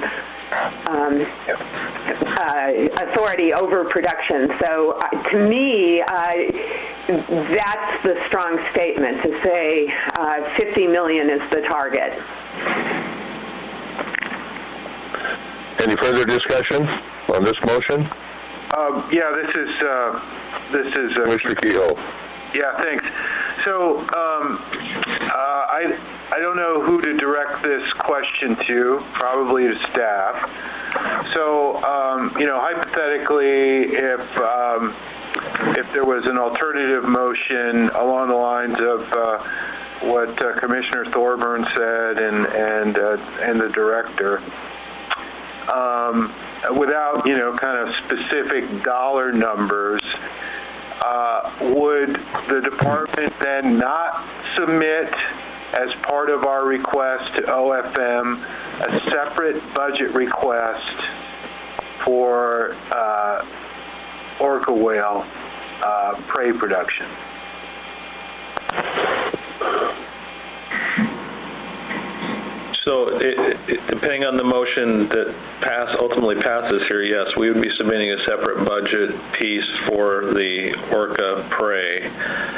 authority over production. So to me, that's the strong statement, to say 50 million is the target. Any further discussion on this motion? Yeah, this is Mr. Kehoe. Yeah, thanks. So I don't know who to direct this question to, probably to staff. So, hypothetically, if there was an alternative motion along the lines of what Commissioner Thorburn said and the director, without, kind of specific dollar numbers, would the department then not submit, as part of our request to OFM, a separate budget request for orca whale prey production? So, depending on the motion that ultimately passes here, yes, we would be submitting a separate budget piece for the orca prey.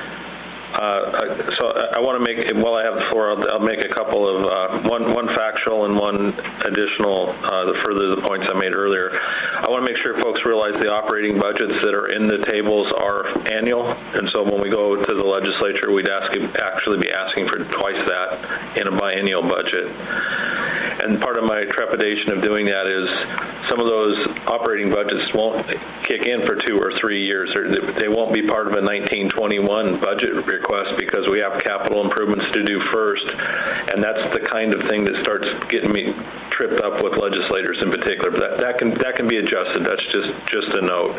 So I want to make, while I have the floor, I'll make a couple of, one factual and one additional, to further the points I made earlier. I want to make sure folks realize the operating budgets that are in the tables are annual, and so when we go to the legislature, we'd actually be asking for twice that in a biennial budget. And part of my trepidation of doing that is some of those operating budgets won't kick in for 2 or 3 years. They won't be part of a 1921 budget request because we have capital improvements to do first, and that's the kind of thing that starts getting me tripped up with legislators in particular. But that can be adjusted. That's just a note.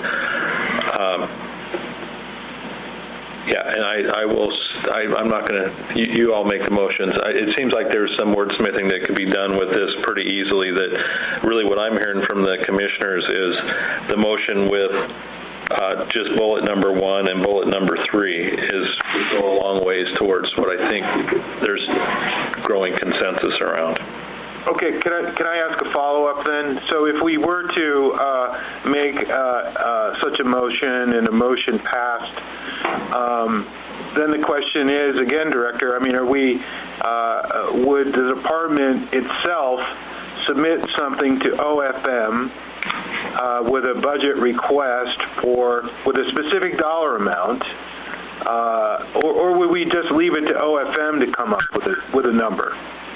Yeah, and I'm not going to, you all make the motions. It seems like there's some wordsmithing that could be done with this pretty easily. That really what I'm hearing from the commissioners is the motion with just bullet number 1 and bullet number 3 would go a long ways towards what I think there's growing consensus around. Okay, can I ask a follow-up then? So if we were to make such a motion and a motion passed, then the question is, again, Director, are we, would the department itself submit something to OFM with a budget request with a specific dollar amount, or would we just leave it to OFM to come up with a number?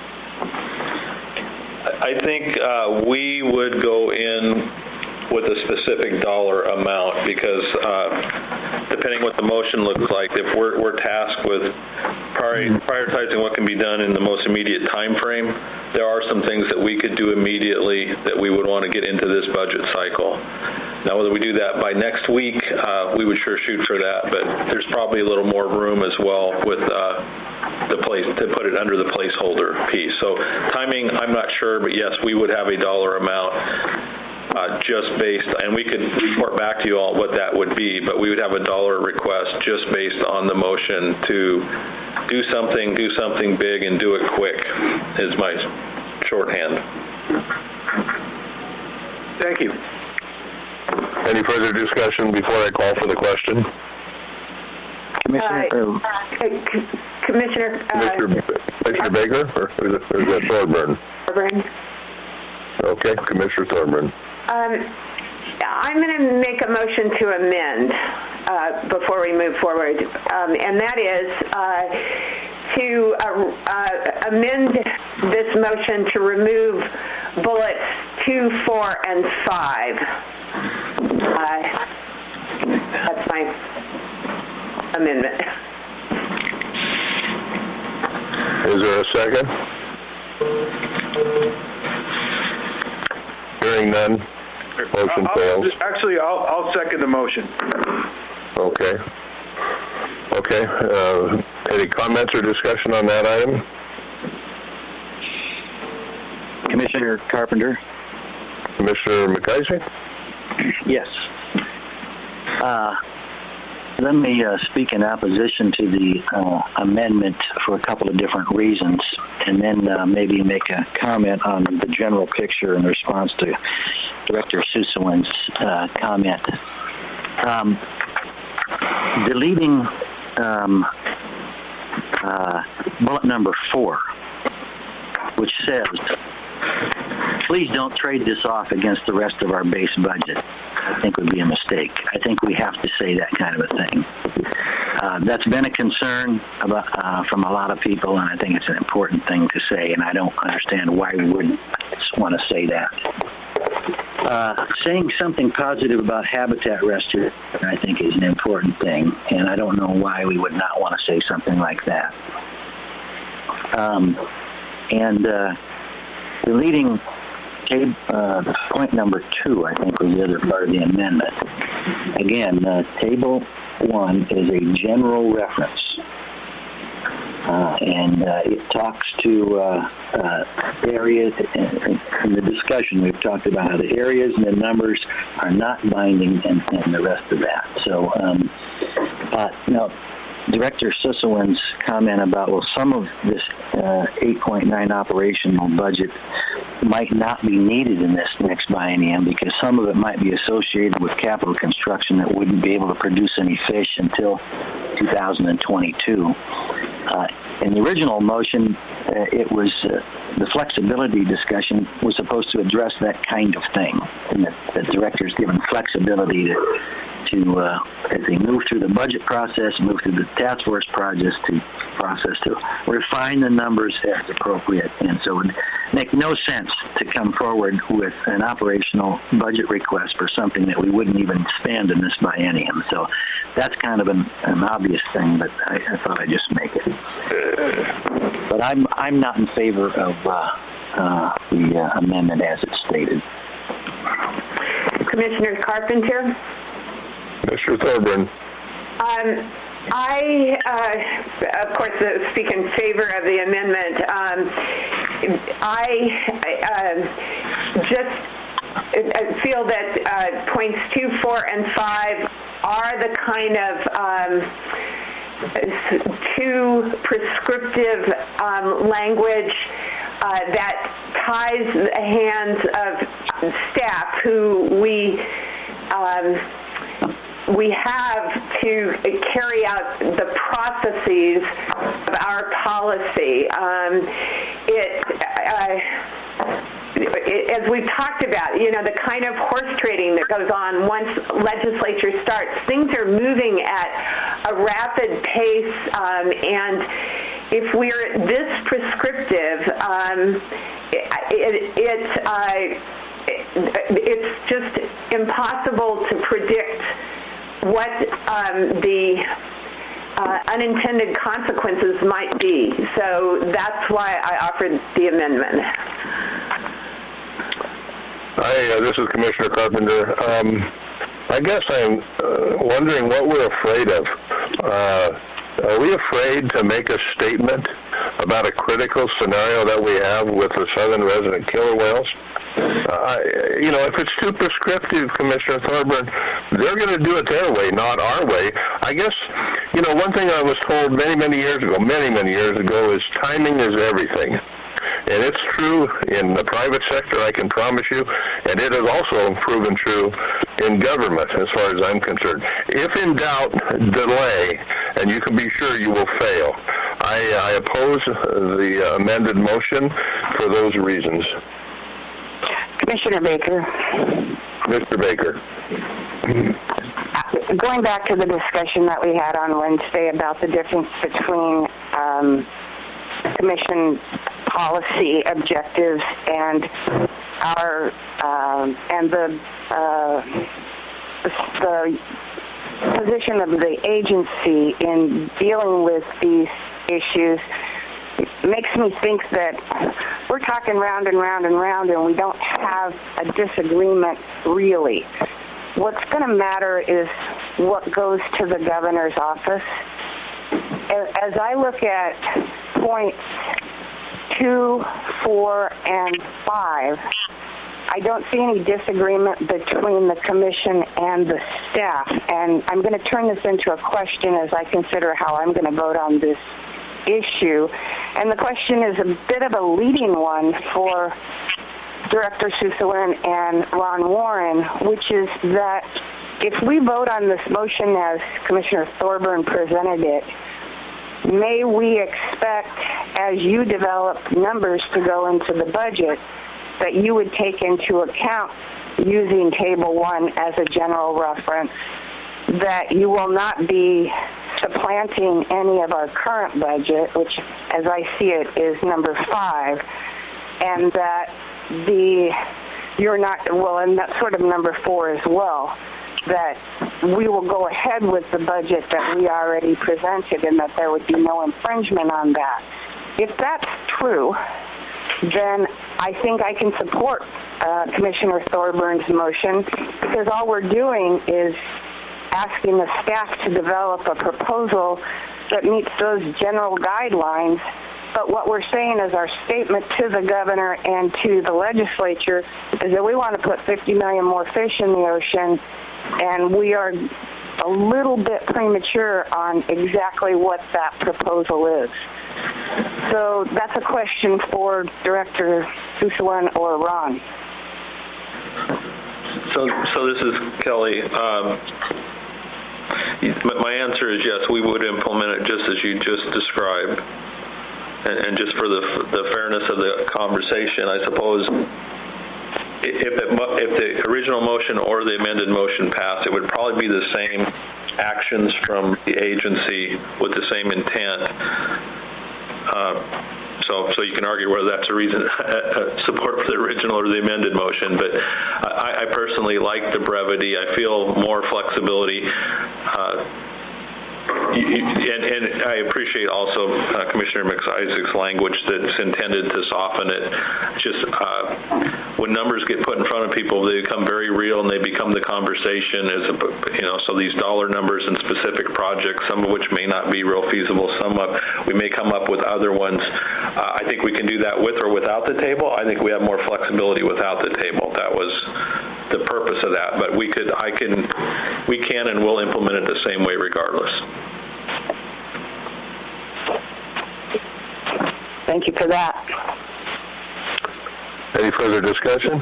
I think we would go in with a specific dollar amount because depending what the motion looks like, if we're tasked with prioritizing what can be done in the most immediate time frame, there are some things that we could do immediately that we would want to get into this budget cycle. Now, whether we do that by next week, we would sure shoot for that, but there's probably a little more room as well with the place to put it under the placeholder piece. So timing, I'm not sure, but yes, we would have a dollar amount just based, and we could report back to you all what that would be, but we would have a dollar request just based on the motion to do something big and do it quick is my shorthand. Thank you. Any further discussion before I call for the question? Commissioner Baker, or is that Thorburn? Thorburn. Okay, Commissioner Thorburn. I'm going to make a motion to amend before we move forward, and that is to amend this motion to remove bullets 2, 4, and 5. That's my amendment. Is there a second? Hearing none, motion fails. Actually, I'll second the motion. Okay. Any comments or discussion on that item? Commissioner Carpenter? Commissioner McIsaac? Yes. Let me speak in opposition to the amendment for a couple of different reasons, and then maybe make a comment on the general picture in response to Director Sussowin's comment. Deleting bullet number 4, which says, please don't trade this off against the rest of our base budget, I think would be a mistake. I think we have to say that kind of a thing. That's been a concern from a lot of people, and I think it's an important thing to say, and I don't understand why we wouldn't want to say that. Saying something positive about habitat restoration, I think, is an important thing, and I don't know why we would not want to say something like that. Deleting point number 2, I think, was the other part of the amendment. Again, table 1 is a general reference, and it talks to areas. In the discussion, we've talked about how the areas and the numbers are not binding, and the rest of that. So, now, Director Sussowin's comment about, well, some of this 8.9 operational budget might not be needed in this next biennium because some of it might be associated with capital construction that wouldn't be able to produce any fish until 2022. In the original motion, it was the flexibility discussion was supposed to address that kind of thing, and the director's given flexibility to as they move through the budget process, move through the task force process to refine the numbers as appropriate. And so it would make no sense to come forward with an operational budget request for something that we wouldn't even spend in this biennium. So that's kind of an obvious thing, but I thought I'd just make it. But I'm not in favor of the amendment as it's stated. Commissioner Carpenter? Mr. Thorburn. I, of course, speak in favor of the amendment. I feel that points 2, 4, and 5 are the kind of too prescriptive language that ties the hands of staff who we have to carry out the processes of our policy. As we've talked about, the kind of horse trading that goes on once legislature starts, things are moving at a rapid pace, and if we're this prescriptive, it's just impossible to predict what the unintended consequences might be. So that's why I offered the amendment. This is Commissioner Carpenter. I guess I'm wondering what we're afraid of. Are we afraid to make a statement about a critical scenario that we have with the southern resident killer whales? If it's too prescriptive, Commissioner Thorburn, they're going to do it their way, not our way. I guess, one thing I was told many years ago is timing is everything. And it's true in the private sector, I can promise you, and it has also proven true in government as far as I'm concerned. If in doubt, delay, and you can be sure you will fail. I oppose the amended motion for those reasons. Commissioner Baker. Mr. Baker. Going back to the discussion that we had on Wednesday about the difference between Commission policy objectives and our and the position of the agency in dealing with these issues, makes me think that we're talking round and round and round and we don't have a disagreement really. What's going to matter is what goes to the governor's office. As I look at points 2, 4, and 5, I don't see any disagreement between the commission and the staff. And I'm going to turn this into a question as I consider how I'm going to vote on this issue. And the question is a bit of a leading one for Director Susalin and Ron Warren, which is that if we vote on this motion as Commissioner Thorburn presented it, may we expect, as you develop numbers to go into the budget, that you would take into account using Table 1 as a general reference, that you will not be supplanting any of our current budget, which, as I see it, is number 5, and that you're not, well, and that's sort of number 4 as well, that we will go ahead with the budget that we already presented and that there would be no infringement on that. If that's true, then I think I can support Commissioner Thorburn's motion, because all we're doing is asking the staff to develop a proposal that meets those general guidelines. But what we're saying is our statement to the governor and to the legislature is that we want to put 50 million more fish in the ocean, and we are a little bit premature on exactly what that proposal is. So that's a question for Director Susalin or Ron. So this is Kelly. My answer is yes, we would implement it just as you just described. And just for the fairness of the conversation, I suppose if the original motion or the amended motion passed, it would probably be the same actions from the agency with the same intent. So you can argue whether that's a reason support for the original or the amended motion. But I personally like the brevity. I feel more flexibility. And I appreciate also Commissioner McIsaac's language that's intended to soften it. Just when numbers get put in front of people, they become very real and they become the conversation. So these dollar numbers and specific projects, some of which may not be real feasible, we may come up with other ones. I think we can do that with or without the table. I think we have more flexibility without the table. That was the purpose of that. But we can and will implement it the same way regardless. Thank you for that. Any further discussion?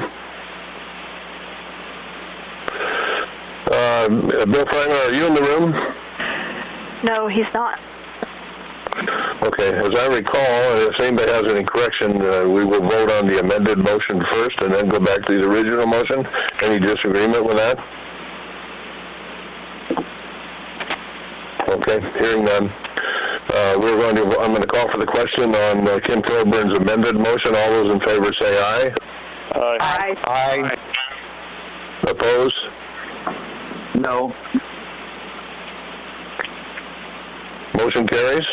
Bill Freimer, are you in the room? No, he's not. Okay, as I recall, if anybody has any correction, we will vote on the amended motion first and then go back to the original motion. Any disagreement with that? Okay, hearing none. I'm going to call for the question on Kim Thorburn's amended motion. All those in favor say aye. Aye. Aye. Opposed? No. Motion carries.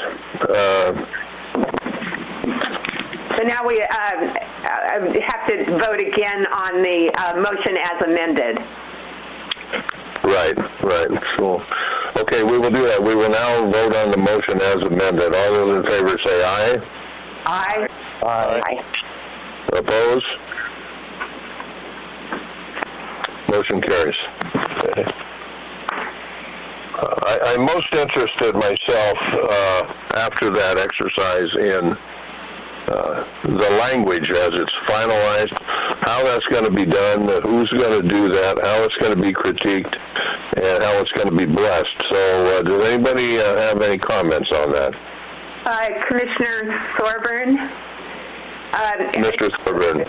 So now we have to vote again on the motion as amended. Right. So, okay, we will do that. We will now vote on the motion as amended. All those in favor say aye. Aye. Aye. Oppose? Motion carries. Okay. I'm most interested myself after that exercise in the language as it's finalized, how that's going to be done, who's going to do that, how it's going to be critiqued, and how it's going to be blessed. So does anybody have any comments on that? Commissioner Thorburn? Mr. Thorburn.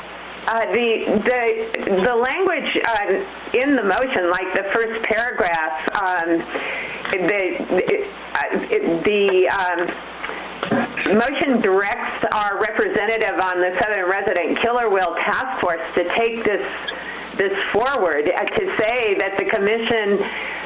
The language in the motion, like the first paragraph, the motion directs our representative on the Southern Resident Killer Whale Task Force to take this forward, to say that the commission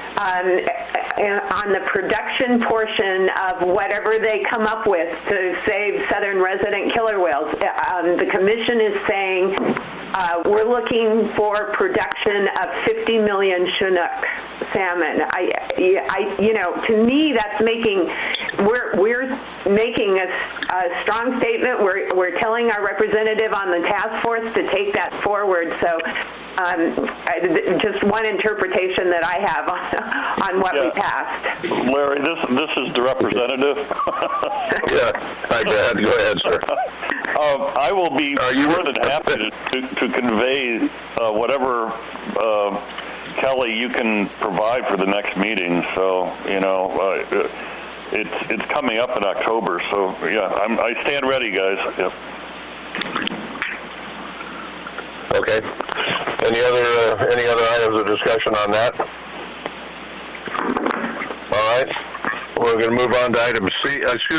on the production portion of whatever they come up with to save Southern Resident killer whales, the commission is saying we're looking for production of 50 million Chinook salmon. To me, that's we're making a strong statement. We're telling our representative on the task force to take that forward. So just one interpretation that I have on what we passed. Larry, this is the representative. Yeah, go ahead, sir. I will be more than happy to convey whatever Kelly you can provide for the next meeting. So it's coming up in October. So yeah, I stand ready, guys. Yep. Okay. Any other items of discussion on that? All right. We're going to move on to item C.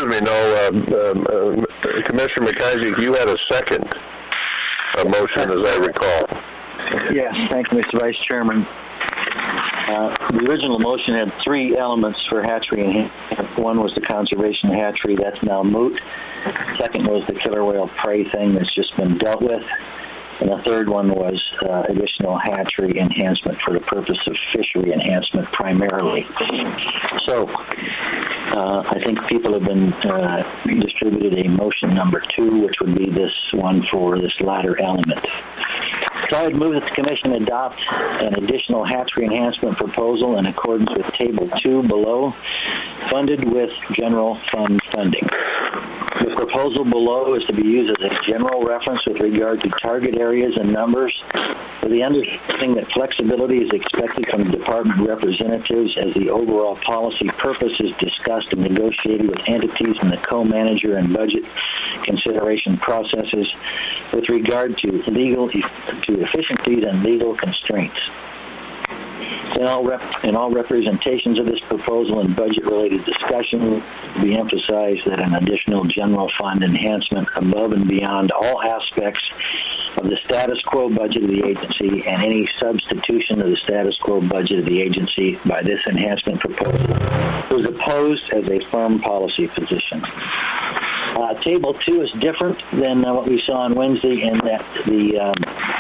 Commissioner McIsaac, you had a second motion, as I recall. Yes, thank you, Mr. Vice Chairman. The original motion had three elements for hatchery enhancement. One was the conservation hatchery. That's now moot. Second was the killer whale prey thing that's just been dealt with. And the third one was additional hatchery enhancement for the purpose of fishery enhancement primarily. So I think people have been distributed a motion number 2, which would be this one for this latter element. So I'd move that the Commission adopt an additional hatchery enhancement proposal in accordance with Table 2 below, funded with general fund funding. The proposal below is to be used as a general reference with regard to target areas and numbers, with the understanding that flexibility is expected from department representatives as the overall policy purpose is discussed and negotiated with entities in the co-manager and budget consideration processes with regard to efficiencies and legal constraints. In all representations of this proposal and budget-related discussion, we emphasize that an additional general fund enhancement above and beyond all aspects of the status quo budget of the agency and any substitution of the status quo budget of the agency by this enhancement proposal was opposed as a firm policy position. Table 2 is different than what we saw on Wednesday in that the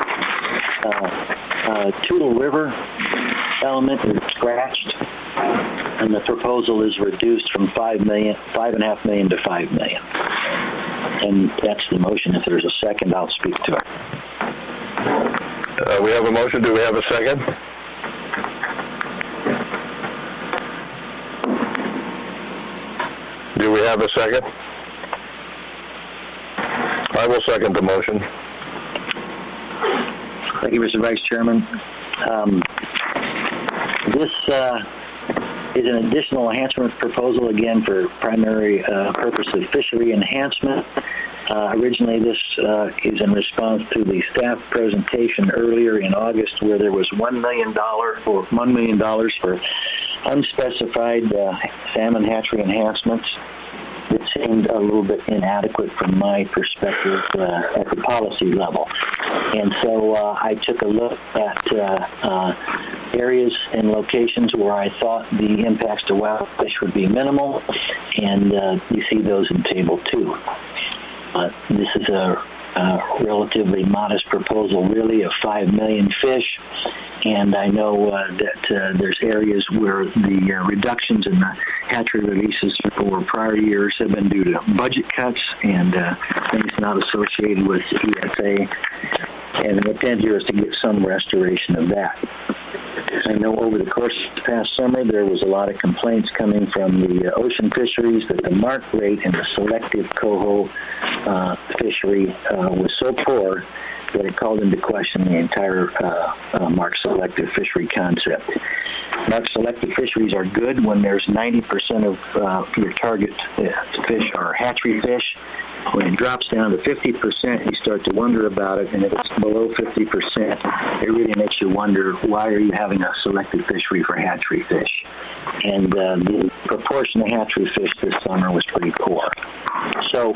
Toutle River element is scratched, and the proposal is reduced from $5.5 million to $5 million. And that's the motion. If there's a second, I'll speak to it. We have a motion. Do we have a second? Do we have a second? I will second the motion. Thank you, Mr. Vice Chairman. This is an additional enhancement proposal, again, for primary purpose of fishery enhancement. Originally, this is in response to the staff presentation earlier in August where there was $1 million for unspecified salmon hatchery enhancements. It seemed a little bit inadequate from my perspective at the policy level. And so I took a look at areas and locations where I thought the impacts to wild fish would be minimal, and you see those in Table 2. This is a relatively modest proposal, really, of 5 million fish, and I know that there's areas where the reductions in the hatchery releases for prior years have been due to budget cuts and things not associated with ESA, and the intent here is to get some restoration of that. I know over the course of the past summer there was a lot of complaints coming from the ocean fisheries that the mark rate in the selective coho fishery was so poor that it called into question the entire mark selective fishery concept. Mark selective fisheries are good when there's 90% of your target fish are hatchery fish. When it drops down to 50%, you start to wonder about it, and if it's below 50%, it really makes you wonder, why are you having a selective fishery for hatchery fish? And the proportion of hatchery fish this summer was pretty poor. So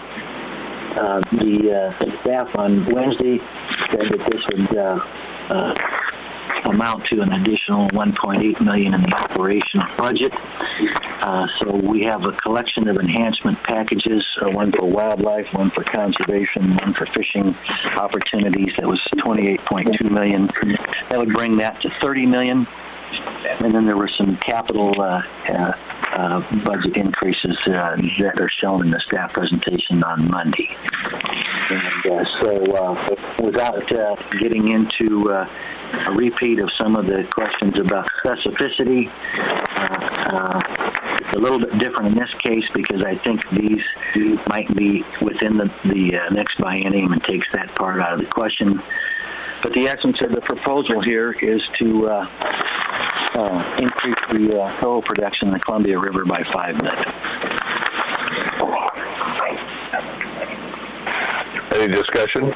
the staff on Wednesday said that this would amount to an additional $1.8 million in the operational budget. So we have a collection of enhancement packages, one for wildlife, one for conservation, one for fishing opportunities. That was $28.2 million. That would bring that to $30 million. And then there were some capital budget increases that are shown in the staff presentation on Monday. And so without getting into a repeat of some of the questions about specificity, it's a little bit different in this case because I think these might be within the next biennium and takes that part out of the question. But the essence of the proposal here is to increase the coho production in the Columbia River by 5 million. Any discussion?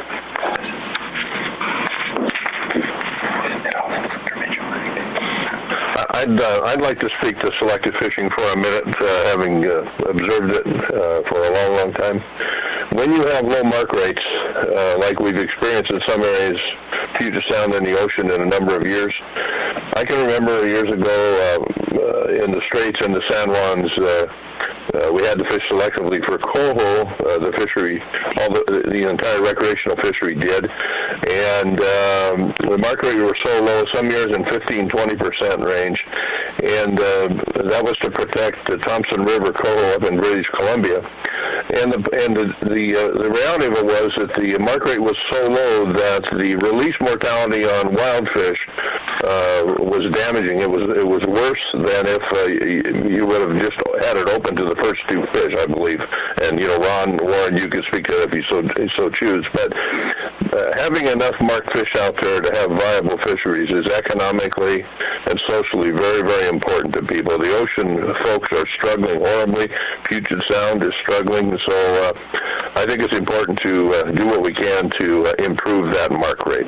I'd like to speak to selective fishing for a minute, having observed it for a long, long time. When you have low mark rates, like we've experienced in some areas, Puget Sound and the ocean in a number of years, I can remember years ago in the Straits and the San Juans, we had to fish selectively for coho, the fishery, the entire recreational fishery did, and the mark rates were so low, some years in 15-20% range, and that was to protect the Thompson River coho up in British Columbia. And the reality of it was that the mark rate was so low that the release mortality on wild fish was damaging. It was worse than if you would have just had it open to the first two fish, I believe. And Ron Warren, you can speak to it if you so choose. But having enough marked fish out there to have viable fisheries is economically and socially very, very important to people. The ocean folks are struggling horribly. Puget Sound is struggling. So I think it's important to do what we can to improve that mark rate.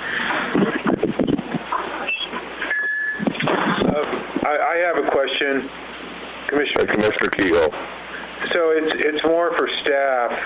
I have a question, Commissioner Kehoe. So it's more for staff.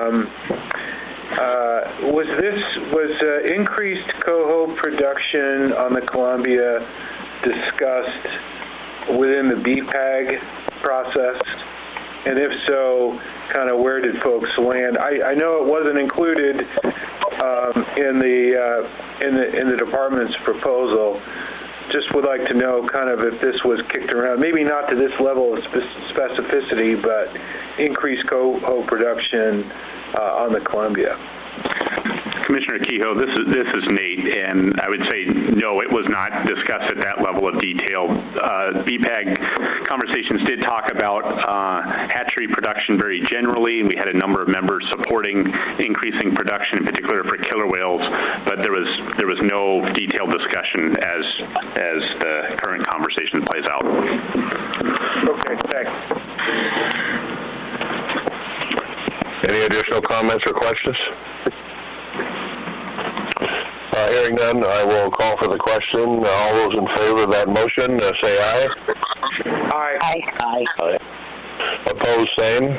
Was increased coho production on the Columbia discussed within the BPAG process? And if so, kind of where did folks land? I know it wasn't included in the department's proposal. Just would like to know kind of if this was kicked around, maybe not to this level of specificity, but increased coho production on the Columbia. Commissioner Kehoe, this is Nate, and I would say no, it was not discussed at that level of detail. BPAG conversations did talk about hatchery production very generally, and we had a number of members supporting increasing production, in particular for killer whales, but there was no detailed discussion as the current conversation plays out. Okay, thanks. Any additional comments or questions? Hearing none, I will call for the question. All those in favor of that motion, say aye. Aye. Aye. Aye. Opposed, same.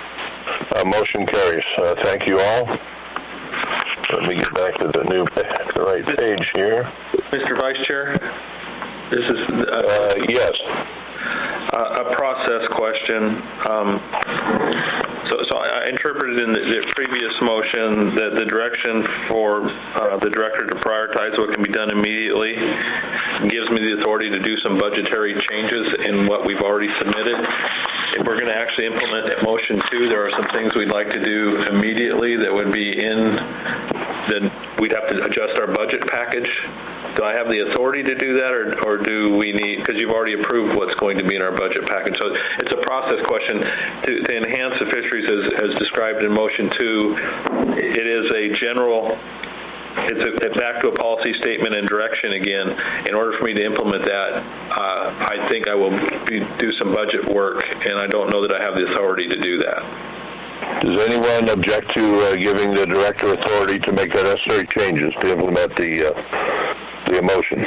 Motion carries. Thank you all. Let me get back to the new the right page here. Mr. Vice Chair, this is yes. A process question. So I interpreted in the previous motion that the direction for the director to prioritize what can be done immediately gives me the authority to do some budgetary changes in what we've already submitted. If we're going to actually implement motion 2, there are some things we'd like to do immediately that would be then we'd have to adjust our budget package. Do I have the authority to do that, or do we need, because you've already approved what's going to be in our budget package. So it's a process question. To enhance the fisheries as described in motion 2, it is a general, it's back to a policy statement and direction again. In order for me to implement that, I think I will do some budget work, and I don't know that I have the authority to do that. Does anyone object to giving the director authority to make the necessary changes to implement the motion?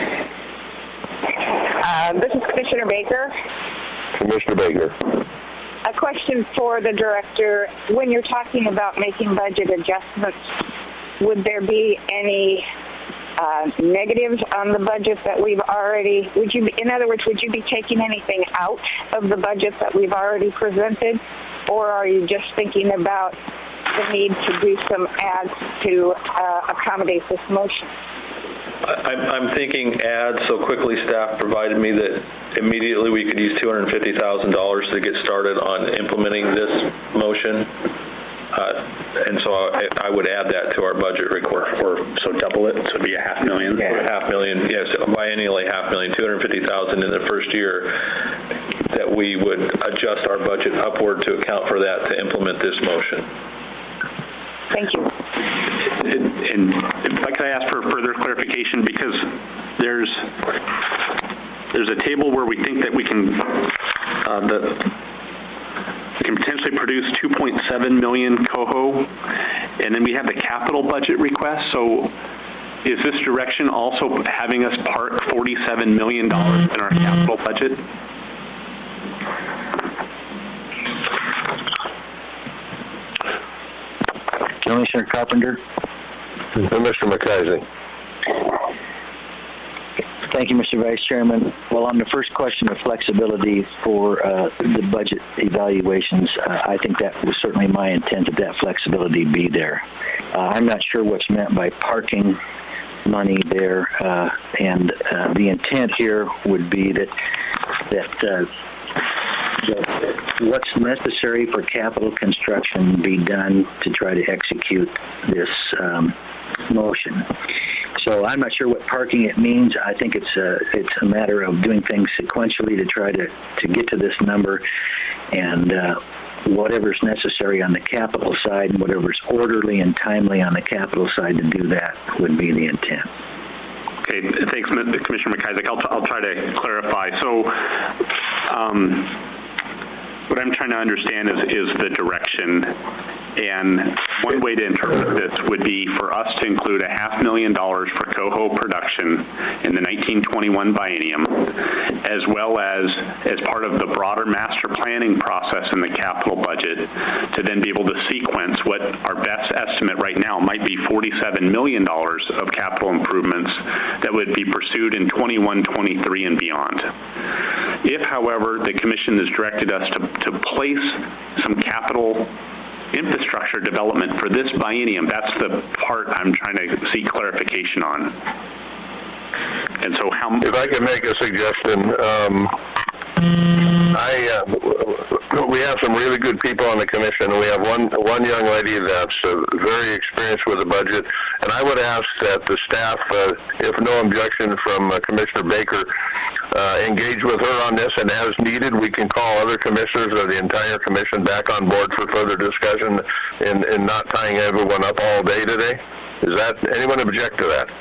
This is Commissioner Baker. Commissioner Baker. A question for the director. When you're talking about making budget adjustments, would there be any negatives on the budget that we've already, in other words, would you be taking anything out of the budget that we've already presented? Or are you just thinking about the need to do some adds to accommodate this motion? I'm thinking adds so quickly staff provided me that immediately we could use $250,000 to get started on implementing this motion. And so I would add that to our budget request. So double it, so it'd be $500,000? Yeah. $500,000, yes, biennially $500,000, $250,000 in the first year, that we would adjust our budget upward to account for that to implement this motion. Thank you. And if I could ask for further clarification, because there's a table where we think that we can potentially produce 2.7 million coho, and then we have the capital budget request. So is this direction also having us park $47 million in our capital budget? Commissioner Carpenter. Mr. McKenzie. Thank you, Mr. Vice Chairman. Well, on the first question of flexibility for the budget evaluations, I think that was certainly my intent that flexibility be there. I'm not sure what's meant by parking money there, and the intent here would be that what's necessary for capital construction be done to try to execute this motion. So I'm not sure what parking it means. I think it's a matter of doing things sequentially to try to get to this number, and whatever's necessary on the capital side and whatever's orderly and timely on the capital side to do that would be the intent. Okay, thanks, Commissioner McIsaac. I'll try to clarify. So what I'm trying to understand is the direction. And one way to interpret this would be for us to include $500,000 for coho production in the 1921 biennium, as well as part of the broader master planning process in the capital budget, to then be able to sequence what our best estimate right now might be $47 million of capital improvements that would be pursued in 21, 23, and beyond. If, however, the Commission has directed us to place some capital infrastructure development for this biennium, that's the part I'm trying to seek clarification on. And so if I can make a suggestion, we have some really good people on the Commission. We have one young lady that's very experienced with the budget, and I would ask that the staff, if no objection from Commissioner Baker, engage with her on this, and as needed, we can call other commissioners or the entire Commission back on board for further discussion and not tying everyone up all day today. Is that, anyone object to that?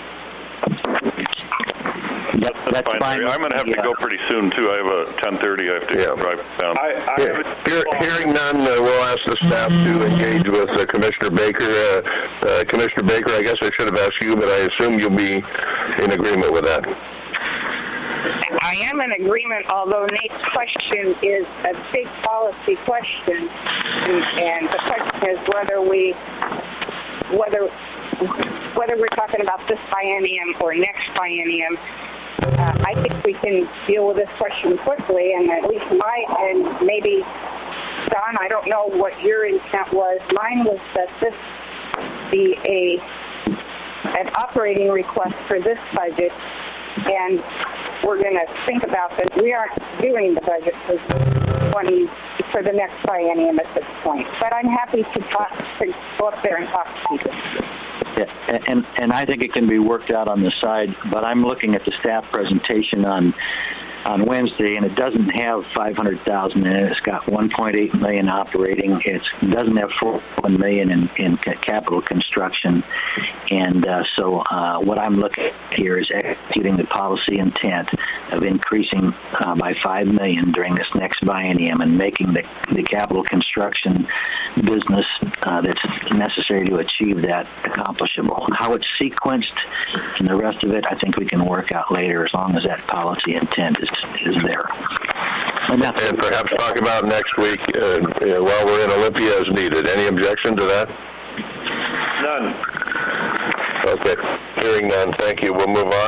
That's fine. I'm going to have to go pretty soon, too. I have a 10:30 I have to drive down. Hearing none, we'll ask the staff to engage with Commissioner Baker. Commissioner Baker, I guess I should have asked you, but I assume you'll be in agreement with that. I am in agreement, although Nate's question is a big policy question, and the question is whether we whether we're talking about this biennium or next biennium, I think we can deal with this question quickly, and at least and maybe, Don, I don't know what your intent was. Mine was that this be an operating request for this budget, and we're going to think about that. We aren't doing the budget for the next biennium at this point, but I'm happy to go up there and talk to people. Yeah, and I think it can be worked out on the side, but I'm looking at the staff presentation on Wednesday, and it doesn't have $500,000 in it. It's got $1.8 million operating. It doesn't have $4 million in capital construction, and so what I'm looking at here is executing the policy intent of increasing by $5 million during this next biennium and making the capital construction business that's necessary to achieve that accomplishable. How it's sequenced and the rest of it, I think we can work out later as long as that policy intent is there. And perhaps talk about next week while we're in Olympia as needed. Any objection to that? None. Okay. Hearing none, thank you. We'll move on.